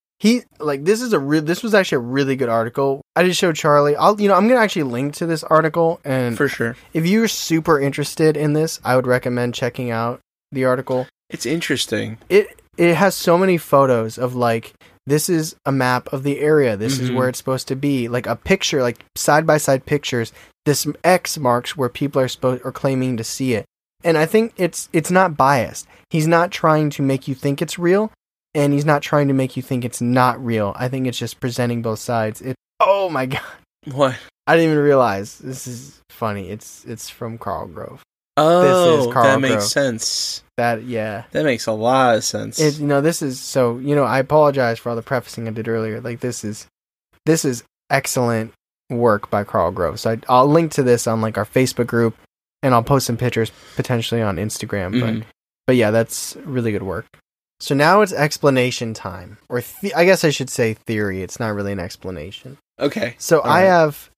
this was actually a really good article. I just showed Charlie. I'm gonna actually link to this article, and for sure, if you're super interested in this, I would recommend checking out the article. It's interesting. It has so many photos of like, this is a map of the area. This is where it's supposed to be. Like a picture, like side-by-side pictures. This X marks where people are claiming to see it. And I think it's not biased. He's not trying to make you think it's real, and he's not trying to make you think it's not real. I think it's just presenting both sides. Oh my god. What? I didn't even realize. This is funny. It's from Karl Grove. Oh, this is Karl that makes Grove. sense. That makes a lot of sense. This is so, I apologize for all the prefacing I did earlier. Like, this is excellent work by Karl Grove. So I'll link to this on like our Facebook group, and I'll post some pictures potentially on Instagram. But yeah, that's really good work. So now it's explanation time, or I guess I should say theory. It's not really an explanation. Okay. So I have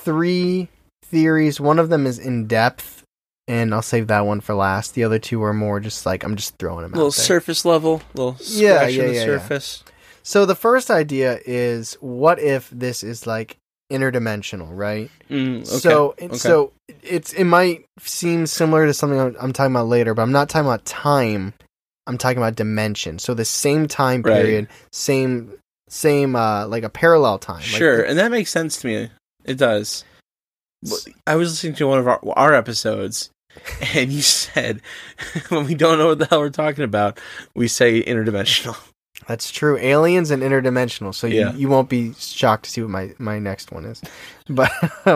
3 theories. One of them is in depth, and I'll save that one for last. The other 2 are more just like, I'm just throwing them out there. Little surface level, little scratch on the surface. Yeah. So the first idea is, what if this is like interdimensional, right? Okay. So it might seem similar to something I'm talking about later, but I'm not talking about time. I'm talking about dimension. So the same time period, same like a parallel time. Sure, and that makes sense to me. It does. I was listening to one of our episodes, and you said, when we don't know what the hell we're talking about, we say interdimensional. That's true. Aliens and interdimensional. So you won't be shocked to see what my next one is. But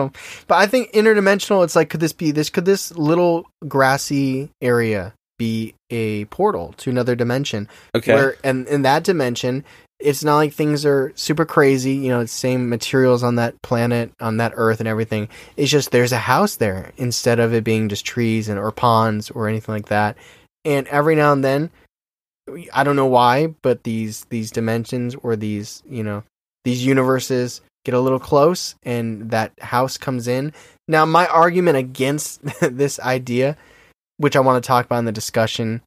I think interdimensional, it's like, could this little grassy area be a portal to another dimension? Okay. Where, and in that dimension, it's not like things are super crazy, it's same materials on that planet, on that Earth and everything. It's just there's a house there instead of it being just trees or ponds or anything like that. And every now and then, I don't know why, but these dimensions or these these universes get a little close and that house comes in. Now, my argument against this idea, which I want to talk about in the discussion,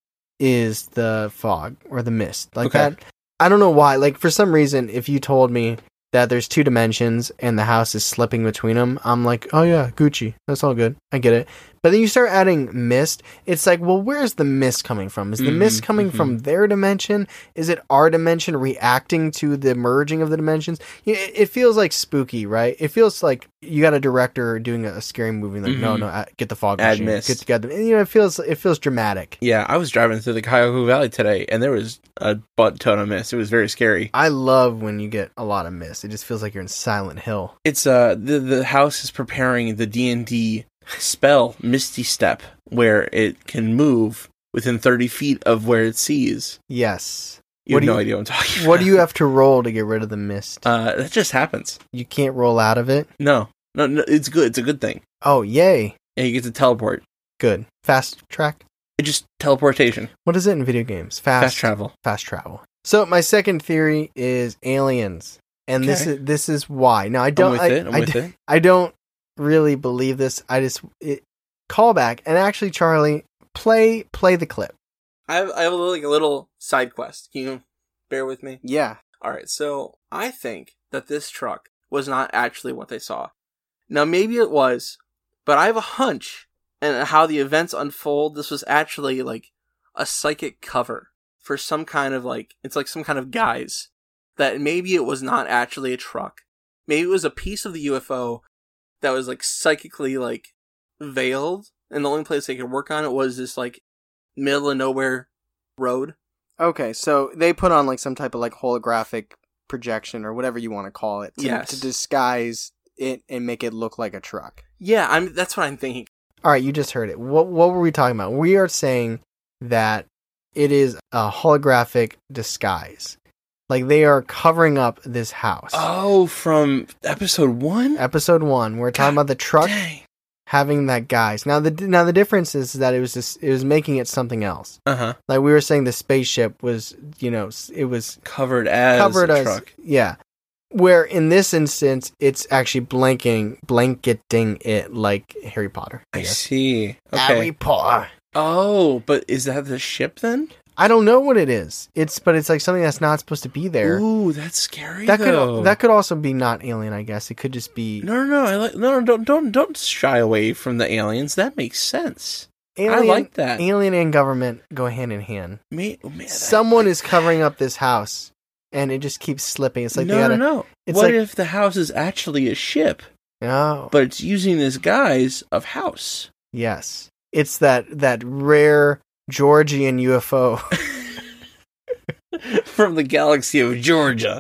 is the fog or the mist. Like that. I don't know why. Like, for some reason, if you told me that there's 2 dimensions and the house is slipping between them, I'm like, oh yeah, Gucci. That's all good. I get it. But then you start adding mist. It's like, well, where's the mist coming from? Is the mist coming from their dimension? Is it our dimension reacting to the merging of the dimensions? It feels like spooky, right? It feels like you got a director doing a scary movie. Like, no, get the fog machine. Mist. Get together. And, it feels dramatic. Yeah, I was driving through the Cuyahoga Valley today, and there was a butt ton of mist. It was very scary. I love when you get a lot of mist. It just feels like you're in Silent Hill. It's the house is preparing the D&D spell Misty Step, where it can move within 30 feet of where it sees. Yes. You have no idea what I'm talking about. What do you have to roll to get rid of the mist? That just happens. You can't roll out of it? No, it's good. It's a good thing. Oh, yay. Yeah, you get to teleport. Good. Fast track? It's just teleportation. What is it in video games? Fast travel. Fast travel. So my second theory is aliens. And this is why. Now, I'm with it. I don't really believe this. Call back. And actually, Charlie, play the clip. I have a little side quest. Can you bear with me? Yeah. Alright, so I think that this truck was not actually what they saw. Now, maybe it was, but I have a hunch, and how the events unfold, this was actually, like, a psychic cover for some kind of, like, it's like some kind of guise. That maybe it was not actually a truck. Maybe it was a piece of the UFO that was, like, psychically, like, veiled, and the only place they could work on it was this, like, middle of nowhere road. Okay, so they put on, like, some type of, like, holographic projection or whatever you want to call it to disguise it and make it look like a truck. Yeah, that's what I'm thinking. All right, you just heard it. What were we talking about? We are saying that it is a holographic disguise. Like, they are covering up this house. Oh, from episode 1? Episode 1. We're talking about the truck having that guise. Now the difference is that it was making it something else. Uh-huh. Like, we were saying the spaceship was, it was covered as a truck. Yeah. Where in this instance, it's actually blanketing it like Harry Potter. I see. Okay. Harry Potter. Oh, but is that the ship then? I don't know what it is. But it's like something that's not supposed to be there. Ooh, that's scary. That could also be not alien, I guess. It could just be Don't shy away from the aliens. That makes sense. I like that. Alien and government go hand in hand. Man, someone is covering up this house, and it just keeps slipping. It's like no. What if the house is actually a ship? Oh, but it's using this guise of house. Yes, it's that rare Georgian UFO from the galaxy of Georgia.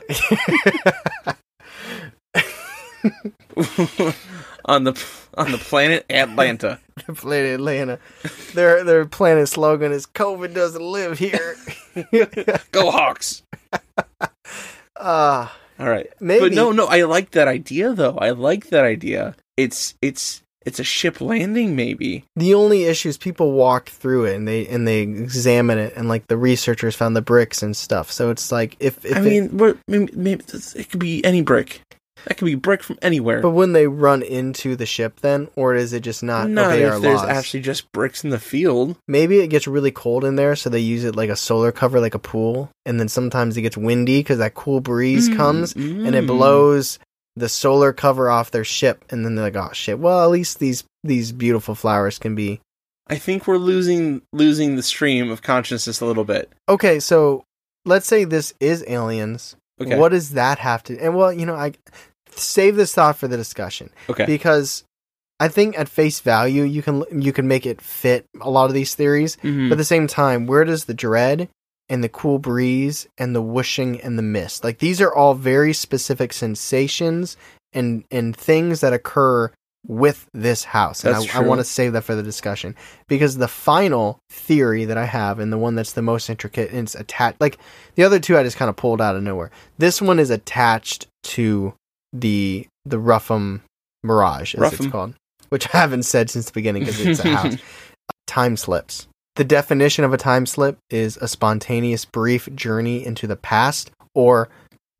on the planet Atlanta. The planet Atlanta. Their planet slogan is "COVID doesn't live here." Go Hawks. All right. Maybe. But no, I like that idea though. I like that idea. It's a ship landing, maybe. The only issue is people walk through it and they examine it, and like the researchers found the bricks and stuff. So it's like maybe it could be any brick. That could be brick from anywhere. But wouldn't they run into the ship then, or is it just not obey our if there's laws? Actually just bricks in the field. Maybe it gets really cold in there, so they use it like a solar cover, like a pool, and then sometimes it gets windy because that cool breeze comes and it blows the solar cover off their ship, and then they're like, oh shit, well, at least these beautiful flowers can be... I think we're losing the stream of consciousness a little bit. Okay, so let's say this is aliens. Okay. What does that have to... And well, I save this thought for the discussion. Okay. Because I think at face value, you can make it fit a lot of these theories, but at the same time, where does the dread and the cool breeze and the whooshing and the mist, like these are all very specific sensations and things that occur with this house. And I want to save that for the discussion, because the final theory that I have, and the one that's the most intricate, and it's attached, like the other two I just kind of pulled out of nowhere. This one is attached to the Ruffum Mirage, as it's called, which I haven't said since the beginning because it's a house. Time slips. The definition of a time slip is a spontaneous brief journey into the past or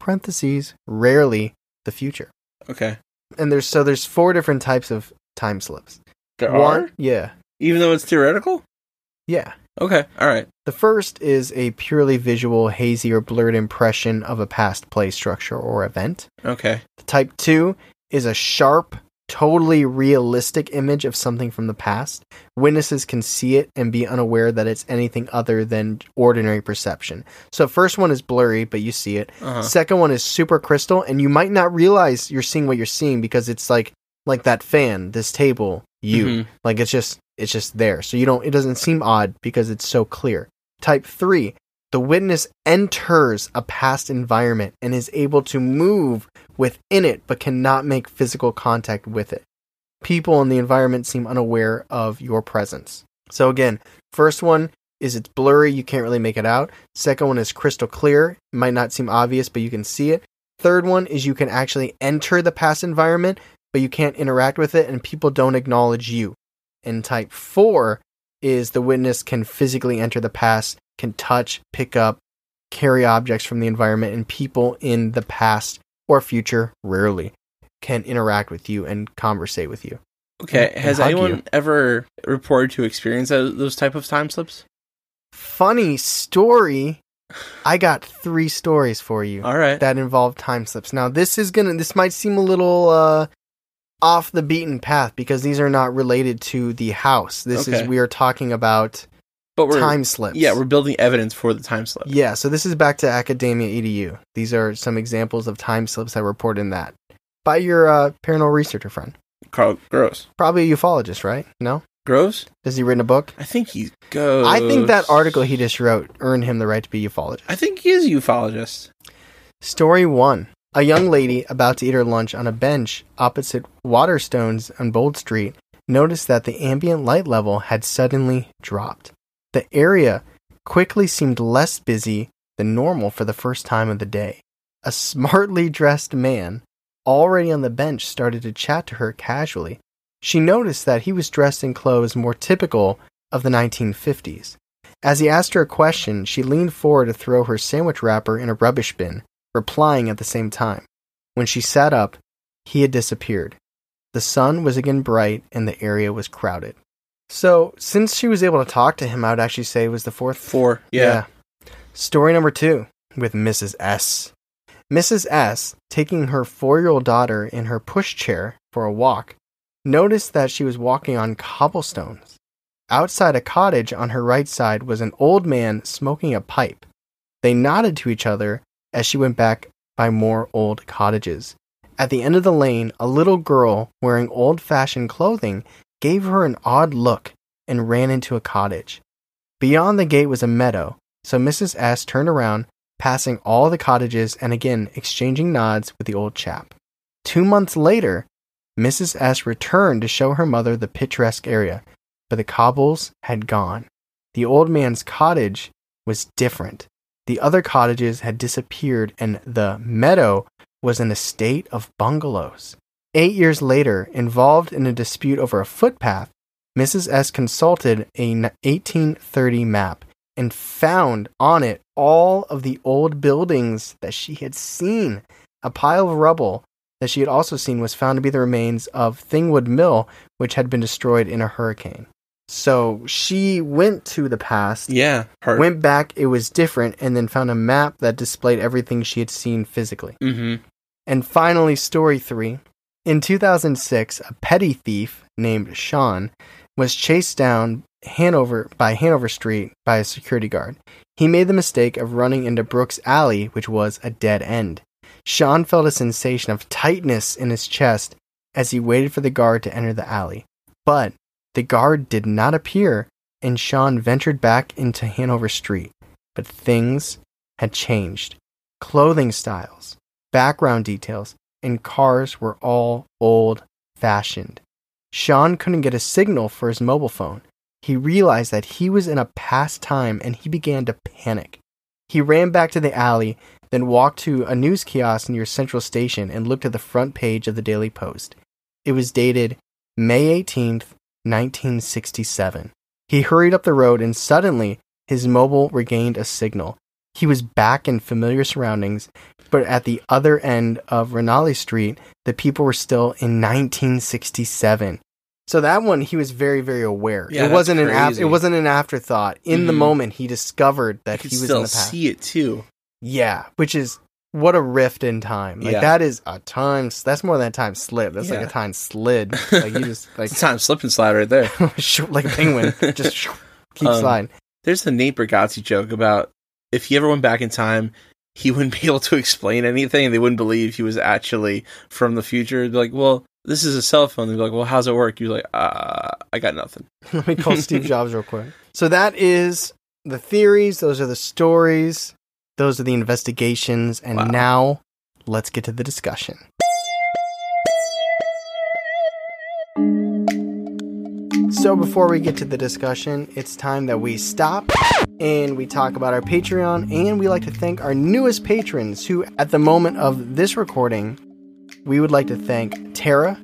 parentheses, rarely the future. Okay. And there's 4 different types of time slips. There One, are? yeah. Even though it's theoretical? Yeah. Okay. All right. The first is a purely visual, hazy, or blurred impression of a past play structure or event. Okay. Type 2 is a sharp, totally realistic image of something from the past. Witnesses can see it and be unaware that it's anything other than ordinary perception. So first one is blurry, but you see it. Uh-huh. Second one is super crystal, and you might not realize you're seeing what you're seeing because it's like that fan, this table, you. Mhm. Like it's just there. So it doesn't seem odd because it's so clear. Type 3, the witness enters a past environment and is able to move within it but cannot make physical contact with it. People in the environment seem unaware of your presence. So again, first one is it's blurry, you can't really make it out. Second one is crystal clear, it might not seem obvious but you can see it. Third one is you can actually enter the past environment but you can't interact with it and people don't acknowledge you. And type 4 is the witness can physically enter the past, can touch, pick up, carry objects from the environment, and people in the past or future rarely can interact with you and conversate with you. Okay. And Has hug anyone you. ever reported to experience those type of time slips? Funny story. I got 3 stories for you All right. that involve time slips. Now this might seem a little off the beaten path because these are not related to the house. Okay. We are talking about But we're time slips. Yeah, we're building evidence for the time slip. Yeah, so this is back to Academia EDU. These are some examples of time slips that were reported in that by your paranormal researcher friend. Carl Gross. Probably a ufologist, right? No? Gross? Has he written a book? I think he goes. I think that article he just wrote earned him the right to be a ufologist. I think he is a ufologist. Story 1. A young lady about to eat her lunch on a bench opposite Waterstones on Bold Street noticed that the ambient light level had suddenly dropped. The area quickly seemed less busy than normal for the first time of the day. A smartly dressed man, already on the bench, started to chat to her casually. She noticed that he was dressed in clothes more typical of the 1950s. As he asked her a question, she leaned forward to throw her sandwich wrapper in a rubbish bin, replying at the same time. When she sat up, he had disappeared. The sun was again bright and the area was crowded. So, since she was able to talk to him, I would actually say it was the 4th. 4. Yeah. Story number 2 with Mrs. S. Mrs. S, taking her 4-year-old daughter in her pushchair for a walk, noticed that she was walking on cobblestones. Outside a cottage on her right side was an old man smoking a pipe. They nodded to each other as she went back by more old cottages. At the end of the lane, a little girl wearing old-fashioned clothing gave her an odd look and ran into a cottage. Beyond the gate was a meadow, so Mrs. S turned around, passing all the cottages and again exchanging nods with the old chap. 2 months later, Mrs. S returned to show her mother the picturesque area, but the cobbles had gone. The old man's cottage was different. The other cottages had disappeared and the meadow was an estate of bungalows. 8 years later, involved in a dispute over a footpath, Mrs. S consulted a 1830 map and found on it all of the old buildings that she had seen. A pile of rubble that she had also seen was found to be the remains of Thingwood Mill, which had been destroyed in a hurricane. So she went to the past, Yeah. went back, it was different, and then found a map that displayed everything she had seen physically. Mm-hmm. And finally, story 3. In 2006, a petty thief named Sean was chased down Hanover Street by a security guard. He made the mistake of running into Brooks Alley, which was a dead end. Sean felt a sensation of tightness in his chest as he waited for the guard to enter the alley. But the guard did not appear, and Sean ventured back into Hanover Street. But things had changed. Clothing styles, background details, and cars were all old-fashioned. Sean couldn't get a signal for his mobile phone. He realized that he was in a past time and he began to panic. He ran back to the alley, then walked to a news kiosk near Central Station and looked at the front page of the Daily Post. It was dated May 18th, 1967. He hurried up the road and suddenly his mobile regained a signal. he was back in familiar surroundings, but at the other end of Renali Street, the people were still in 1967. So that one, he was very, very aware. Yeah, It wasn't crazy. it wasn't an afterthought. In the Mhm. moment, he discovered that You he could was still in the past. see it too. Yeah, which is what a rift in time. Like Yeah. that is a time. That's more than a time slip. That's like Yeah. a time slid. Like you just like It's time slip and slide right there. like a penguin, just keep sliding. There's the Nate Bargatze joke about if he ever went back in time, he wouldn't be able to explain anything. They wouldn't believe he was actually from the future. They'd be like, well, this is a cell phone. They'd be like, well, how's it work? You're like, I got nothing. Let me call Steve Jobs real quick. So that is the theories. Those are the stories. Those are the investigations. And Wow. now let's get to the discussion. So before we get to the discussion, it's time that we stop and we talk about our Patreon, and we like to thank our newest patrons who, at the moment of this recording, we would like to thank Tara,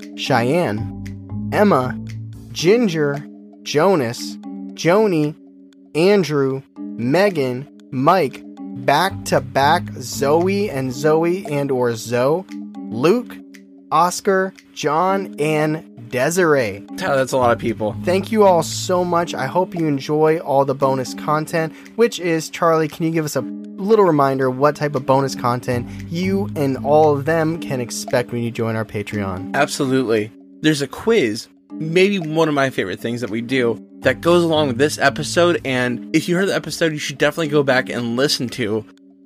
Cheyenne, Emma, Ginger, Jonas, Joni, Andrew, Megan, Mike, back-to-back Zoe and or Zoe, Luke, Oscar, John, and Desiree. That's a lot of people. Thank you all so much. I hope you enjoy all the bonus content, which is, Charlie, can you give us a little reminder what type of bonus content you and all of them can expect when you join our Patreon? Absolutely. There's a quiz, maybe one of my favorite things that we do, that goes along with this episode. And if you heard the episode, you should definitely go back and listen to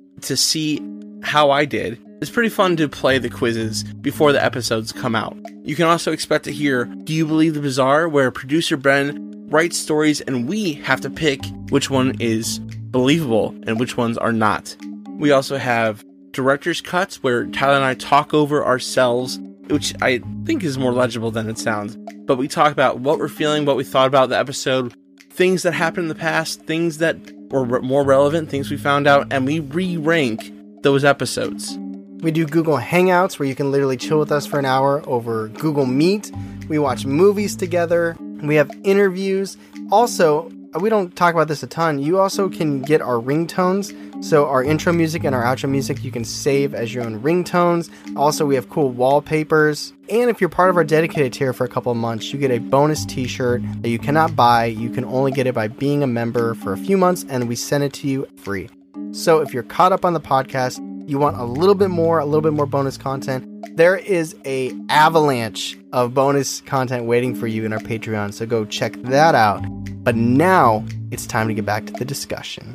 see how I did. It's pretty fun to play the quizzes before the episodes come out. You can also expect to hear Do You Believe the Bizarre, where producer Ben writes stories and we have to pick which one is believable and which ones are not. We also have director's cuts, where Tyler and I talk over ourselves, which I think is more legible than it sounds. But we talk about what we're feeling, what we thought about the episode, things that happened in the past, things that were more relevant, things we found out, and we re-rank those episodes. We do Google Hangouts, where you can literally chill with us for an hour over Google Meet. We watch movies together. We have interviews. Also, we don't talk about this a ton. You also can get our ringtones. So our intro music and our outro music, you can save as your own ringtones. Also, we have cool wallpapers. And if you're part of our dedicated tier for a couple of months, you get a bonus t-shirt that you cannot buy. You can only get it by being a member for a few months, and we send it to you free. So if you're caught up on the podcast, you want a little bit more bonus content, there is a avalanche of bonus content waiting for you in our Patreon, so go check that out. But now it's time to get back to the discussion.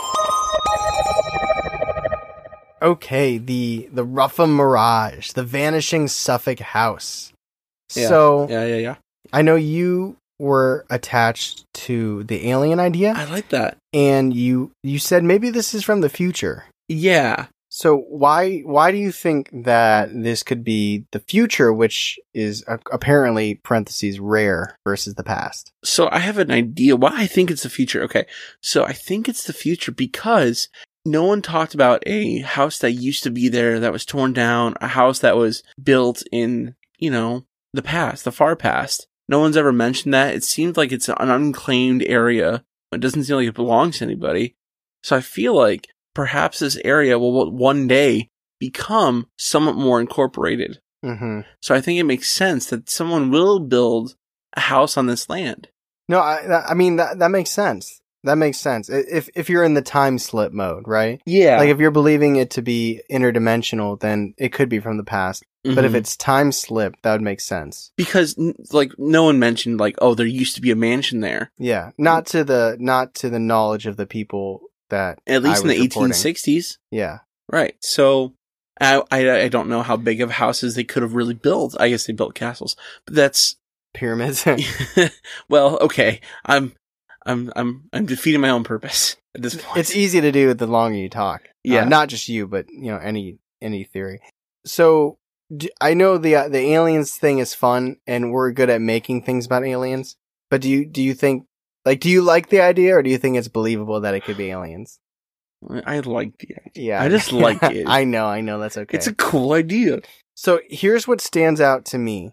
Okay, the Ruffin Mirage, the Vanishing Suffolk House. Yeah. So Yeah. I know you were attached to the alien idea, I like that. and you said maybe this is from the future. Yeah. So why do you think that this could be the future, which is apparently parentheses rare versus the past? So I have an idea why I think it's the future. Okay. So I think it's the future because no one talked about a house that used to be there that was torn down, a house that was built in, the past, the far past. No one's ever mentioned that. It seems like it's an unclaimed area. It doesn't seem like it belongs to anybody. So I feel like perhaps this area will one day become somewhat more incorporated. Mm-hmm. So I think it makes sense that someone will build a house on this land. No, I mean that makes sense. That makes sense. If you're in the time slip mode, right? Yeah. Like if you're believing it to be interdimensional, then it could be from the past. But if it's time slip, that would make sense. Because no one mentioned there used to be a mansion there. Yeah, not to the knowledge of the people that At least in I the was reporting. 1860s. Yeah. Right. So I don't know how big of houses they could have really built. I guess they built castles. But that's Pyramids. well, okay. I'm defeating my own purpose at this point. It's easy to do the longer you talk. Yeah. Not just you, but any theory. So I know the aliens thing is fun, and we're good at making things about aliens. But do you think, do you like the idea, or do you think it's believable that it could be aliens? I like the idea. Yeah, I just like it. I know that's okay. It's a cool idea. So here's what stands out to me.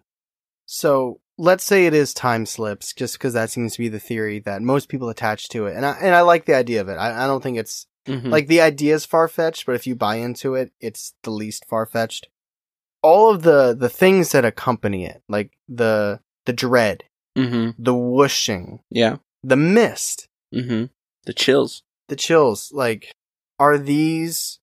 So let's say it is time slips, just because that seems to be the theory that most people attach to it, and I like the idea of it. I don't think it's Mhm. Like, the idea is far-fetched, but if you buy into it, it's the least far-fetched. All of the things that accompany it, like the dread, Mhm. the whooshing, Yeah. the mist, Mhm. The chills. the chills, like, are these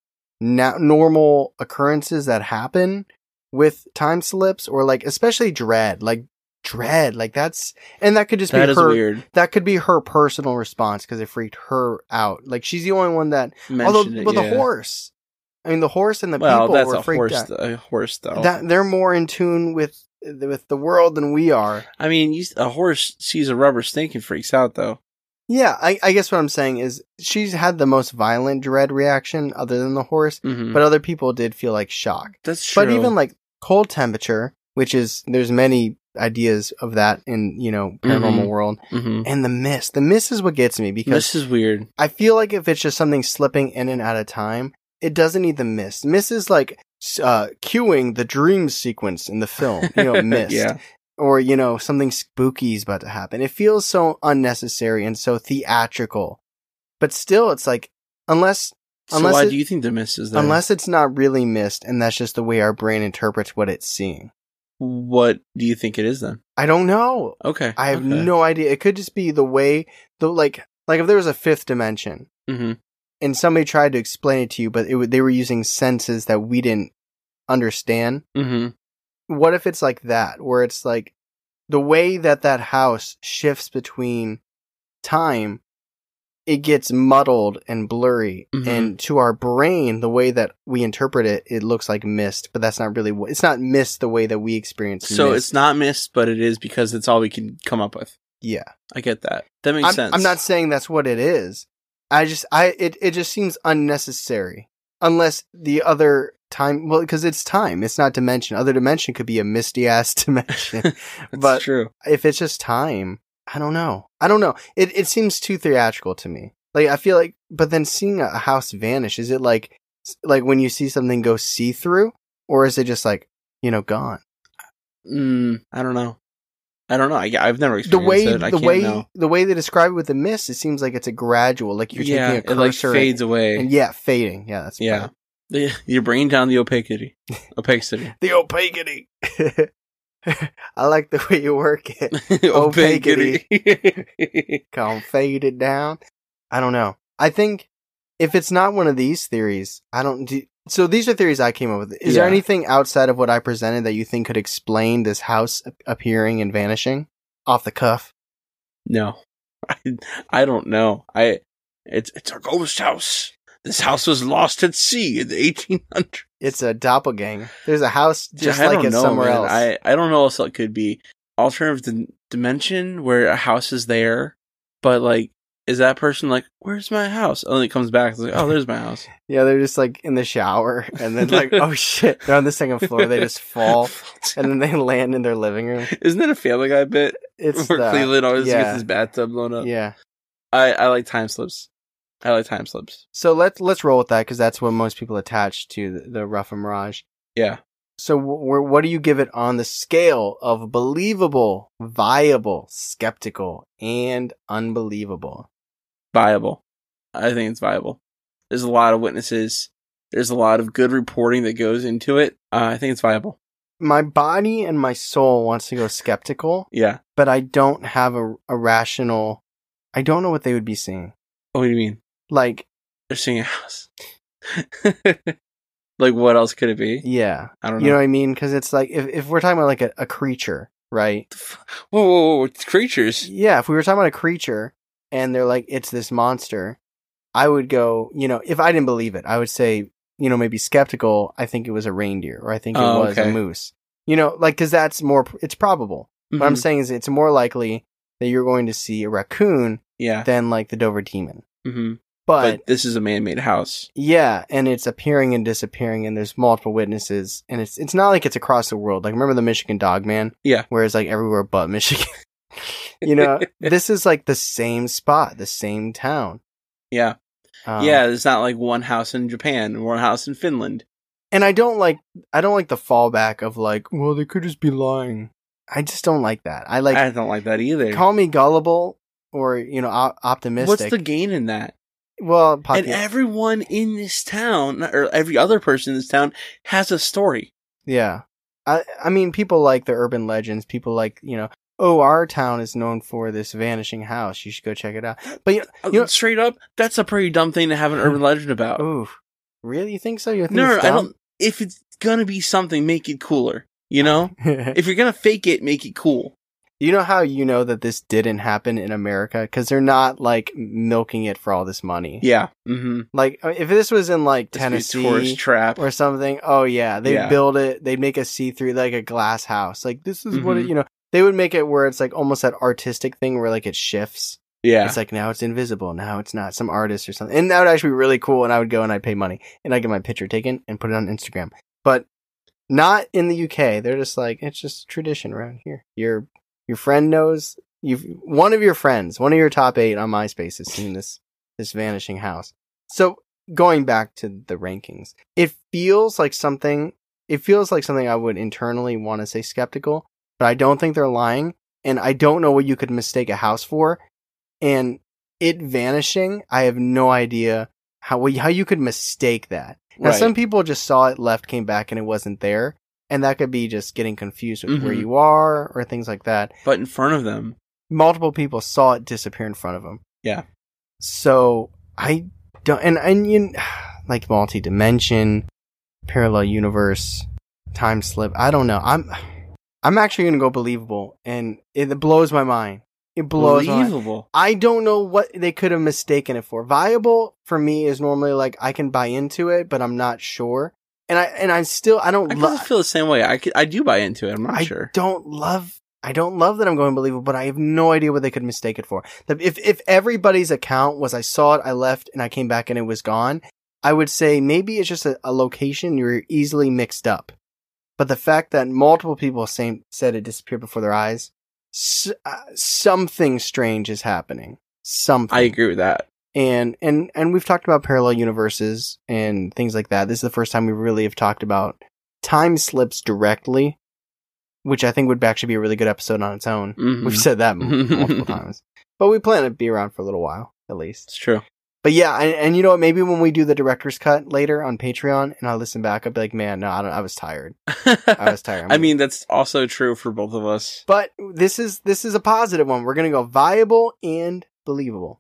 normal occurrences that happen with time slips? Or, like, especially dread, like, that's, and that could just That be is her, weird. that could be her personal response because it freaked her out. Like, she's the only one that, although, Mentioned it, but yeah. the horse, I mean, the horse and the Well, people that's were a freaked horse. out. A horse, though. That they're more in tune with the world than we are. I mean, a horse sees a rubber snake and freaks out, though. Yeah, I guess what I'm saying is she's had the most violent dread reaction other than the horse, Mhm. but other people did feel like shock. That's true. But even like cold temperature, which is, there's many ideas of that in, paranormal world, Mhm. and the mist is what gets me, because This is weird. I feel like if it's just something slipping in and out of time, it doesn't need the mist. Mist is like cueing the dream sequence in the film, mist. Yeah. Or, something spooky is about to happen. It feels so unnecessary and so theatrical. But still, it's like, unless Why it- do you think the mist is there? unless it's not really mist and that's just the way our brain interprets what it's seeing. What do you think it is then? I don't know. Okay. I have okay. no idea. It could just be the way, like if there was a fifth dimension Mhm. and somebody tried to explain it to you, but they were using senses that we didn't understand. Mhm. What if it's like that, where it's like the way that house shifts between time, it gets muddled and blurry, Mhm. and to our brain, the way that we interpret it, it looks like mist, but that's not really it's not mist the way that we experience So mist. it's not mist, but it is because it's all we can come up with. Yeah. I get that. That makes sense. I'm not saying that's what it is. It just seems unnecessary. Unless the other time, well, because it's time, it's not dimension. Other dimension could be a misty ass dimension. That's but true. if it's just time, I don't know. It seems too theatrical to me. Like, I feel like, but then seeing a house vanish, is it like when you see something go see through, or is it just like, gone? I don't know. I've never The experienced way it. I can't know. the way they describe it with the mist, it seems like it's a gradual, like you're Yeah, taking a it like cursor fades away. and fading. Yeah, that's Yeah. You're bringing down the opacity. Opacity. the opacity. I like the way you work it. Opacity. Come fade it down. I don't know. I think if it's not one of these theories, so these are theories I came up with. Is there Yeah. anything outside of what I presented that you think could explain this house appearing and vanishing off the cuff? No. I don't know. It's our ghost house. This house was lost at sea in the 1800s. It's a doppelganger. There's a house just I like don't it know, somewhere man. else. I don't know what else it could be. Alternative dimension where a house is there, but like, is that person like, where's my house? And then it comes back, it's like, oh, there's my house. Yeah, they're just like in the shower and then like, oh shit, they're on the second floor. They just fall and then they land in their living room. Isn't that a Family Guy bit? It's Where Cleveland always yeah. gets his bathtub blown up. Yeah. I like time slips. So let's roll with that because that's what most people attach to the Rough and Mirage. Yeah. So what do you give it on the scale of believable, viable, skeptical, and unbelievable? Viable. I think it's viable. There's a lot of witnesses. There's a lot of good reporting that goes into it. I think it's viable. My body and my soul wants to go skeptical, Yeah. but I don't have a rational. I don't know what they would be seeing. What do you mean? Like, They're seeing a house. Like, what else could it be? yeah, I don't know. you know what I mean? Because it's like if we're talking about like a creature, right? Whoa, it's creatures. Yeah, if we were talking about a creature and they're like, it's this monster, I would go, if I didn't believe it, I would say, maybe skeptical. I think it was a reindeer or I think it was a okay. moose, cause that's more, it's probable. What I'm Mhm. saying is it's more likely that you're going to see a raccoon Yeah. than like the Dover demon. hmm But But this is a man-made house. yeah, and it's appearing and disappearing and there's multiple witnesses and it's not like it's across the world. Like remember the Michigan Dog Man? Yeah. Where it's like everywhere but Michigan. This is like the same spot, the same town. Yeah. Yeah. There's not like one house in Japan and one house in Finland. And I don't like the fallback of like, well, they could just be lying. I just don't like that. I don't like that either. call me gullible or, optimistic. What's the gain in that? well, And everyone in this town, or every other person in this town, has a story. yeah. I mean, people like the urban legends. People like, oh, our town is known for this vanishing house. You should go check it out. But you know straight up, that's a pretty dumb thing to have an urban legend about. ooh, really? You think so? You think No, it's I dumb? don't. If it's gonna be something, make it cooler. You know, if you're gonna fake it, make it cool. You know how you know that this didn't happen in America? Because they're not, like, milking it for all this money. Yeah. Mm-hmm. Like, if this was in, like, Tourist Tennessee trap. or something, oh, yeah, they'd Yeah. build it, they'd make a see-through, like, a glass house. Like, this is what, Mhm. they would make it where it's, like, almost that artistic thing where, like, it shifts. Yeah. It's like, now it's invisible, now it's not, some artist or something. And that would actually be really cool, and I would go and I'd pay money. And I'd get my picture taken and put it on Instagram. But not in the UK. They're just like, it's just tradition around here. Your friend knows, one of your friends, one of your top 8 on MySpace has seen this vanishing house. So going back to the rankings, it feels like something I would internally want to say skeptical, but I don't think they're lying. And I don't know what you could mistake a house for. And it vanishing, I have no idea how you could mistake that. Now, Right. some people just saw it, left, came back, and it wasn't there. And that could be just getting confused with where Mhm. you are or things like that. But in front of them. Multiple people saw it disappear in front of them. Yeah. So I don't, and like multi-dimension, parallel universe, time slip. I don't know. I'm actually going to go believable, and it blows my mind. It blows my mind. Believable. I don't know what they could have mistaken it for. Viable for me is normally like I can buy into it, but I'm not sure. And I don't I kind of feel the same way. I do buy into it. I'm not I sure. don't love that I'm going believable, but I have no idea what they could mistake it for. If everybody's account was I saw it, I left, and I came back and it was gone, I would say maybe it's just a location you're easily mixed up. But the fact that multiple people said it disappeared before their eyes, something strange is happening. Something. I agree with that. And we've talked about parallel universes and things like that. This is the first time we really have talked about time slips directly, which I think would actually be a really good episode on its own. Mhm. We've said that multiple times. But we plan to be around for a little while, at least. It's true. But yeah, and you know what? Maybe when we do the director's cut later on Patreon and I listen back, I'll be like, man, no, I was tired. I was tired. I mean, that's also true for both of us. But this is a positive one. We're going to go viable and believable.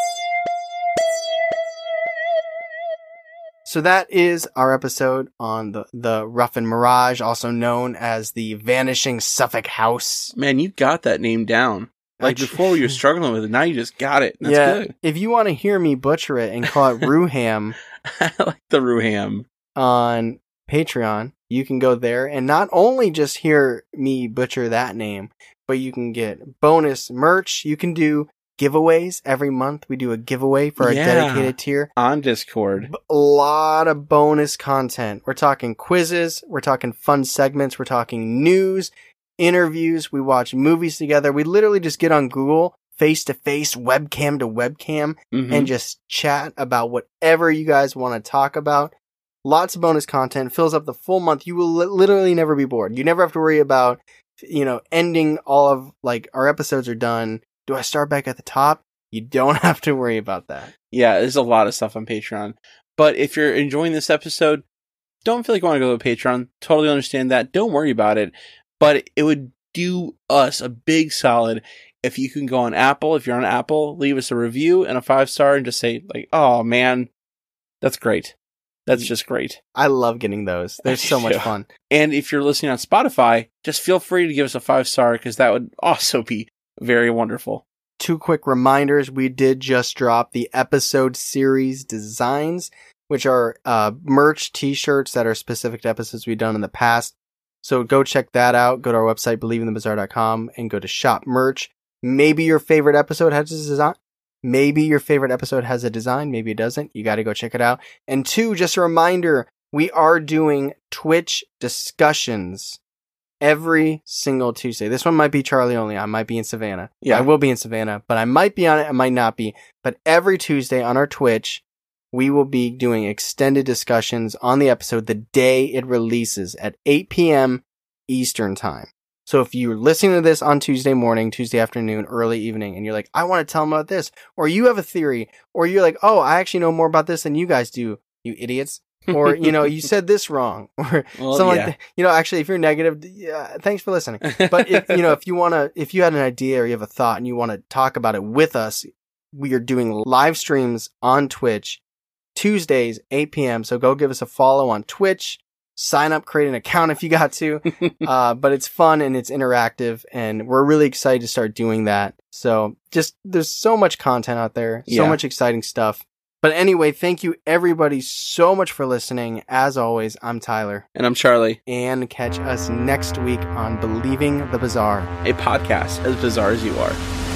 So that is our episode on the Ruffin Mirage, also known as the Vanishing Suffolk House. Man, you got that name down. Like before you were struggling with it, now you just got it. That's good. If you want to hear me butcher it and call it Ruham I like the Ruham. on Patreon, you can go there and not only just hear me butcher that name, but you can get bonus merch. You can do giveaways every month. We do a giveaway for our dedicated tier. On Discord. A lot of bonus content. We're talking quizzes. We're talking fun segments. We're talking news, interviews. We watch movies together. We literally just get on Google face to face, webcam to webcam, Mhm. and just chat about whatever you guys want to talk about. Lots of bonus content. Fills up the full month. You will literally never be bored. You never have to worry about, ending all of, like, our episodes are done. Do I start back at the top? You don't have to worry about that. Yeah, there's a lot of stuff on Patreon. But if you're enjoying this episode, don't feel like you want to go to Patreon. Totally understand that. Don't worry about it. But it would do us a big solid if you can go on Apple. If you're on Apple, leave us a review and a 5-star and just say, like, oh man, that's great. That's just great. I love getting those. They're so much fun. And if you're listening on Spotify, just feel free to give us a 5-star because that would also be very wonderful. 2 quick reminders. We did just drop the episode series designs, which are merch t-shirts that are specific to episodes we've done in the past. So go check that out. Go to our website, believeinthebazaar.com, and go to shop merch. Maybe your favorite episode has a design. Maybe it doesn't. You got to go check it out. And 2, just a reminder, we are doing Twitch discussions every single Tuesday. This one might be Charlie only. I might be in Savannah. Yeah. I will be in Savannah, but I might be on it. I might not be. But every Tuesday on our Twitch, we will be doing extended discussions on the episode the day it releases at 8 p.m. Eastern time. So if you're listening to this on Tuesday morning, Tuesday afternoon, early evening, and you're like, I want to tell them about this, or you have a theory, or you're like, oh, I actually know more about this than you guys do, you idiots. Or, you said this wrong, or something like that. Actually, if you're negative, thanks for listening. But if you had an idea or you have a thought and you want to talk about it with us, we are doing live streams on Twitch Tuesdays, 8 p.m. So go give us a follow on Twitch. Sign up, create an account if you got to. But it's fun and it's interactive, and we're really excited to start doing that. So there's so much content out there, so much exciting stuff. But anyway, thank you everybody so much for listening. As always, I'm Tyler. And I'm Charlie. And catch us next week on Believing the Bizarre, a podcast as bizarre as you are.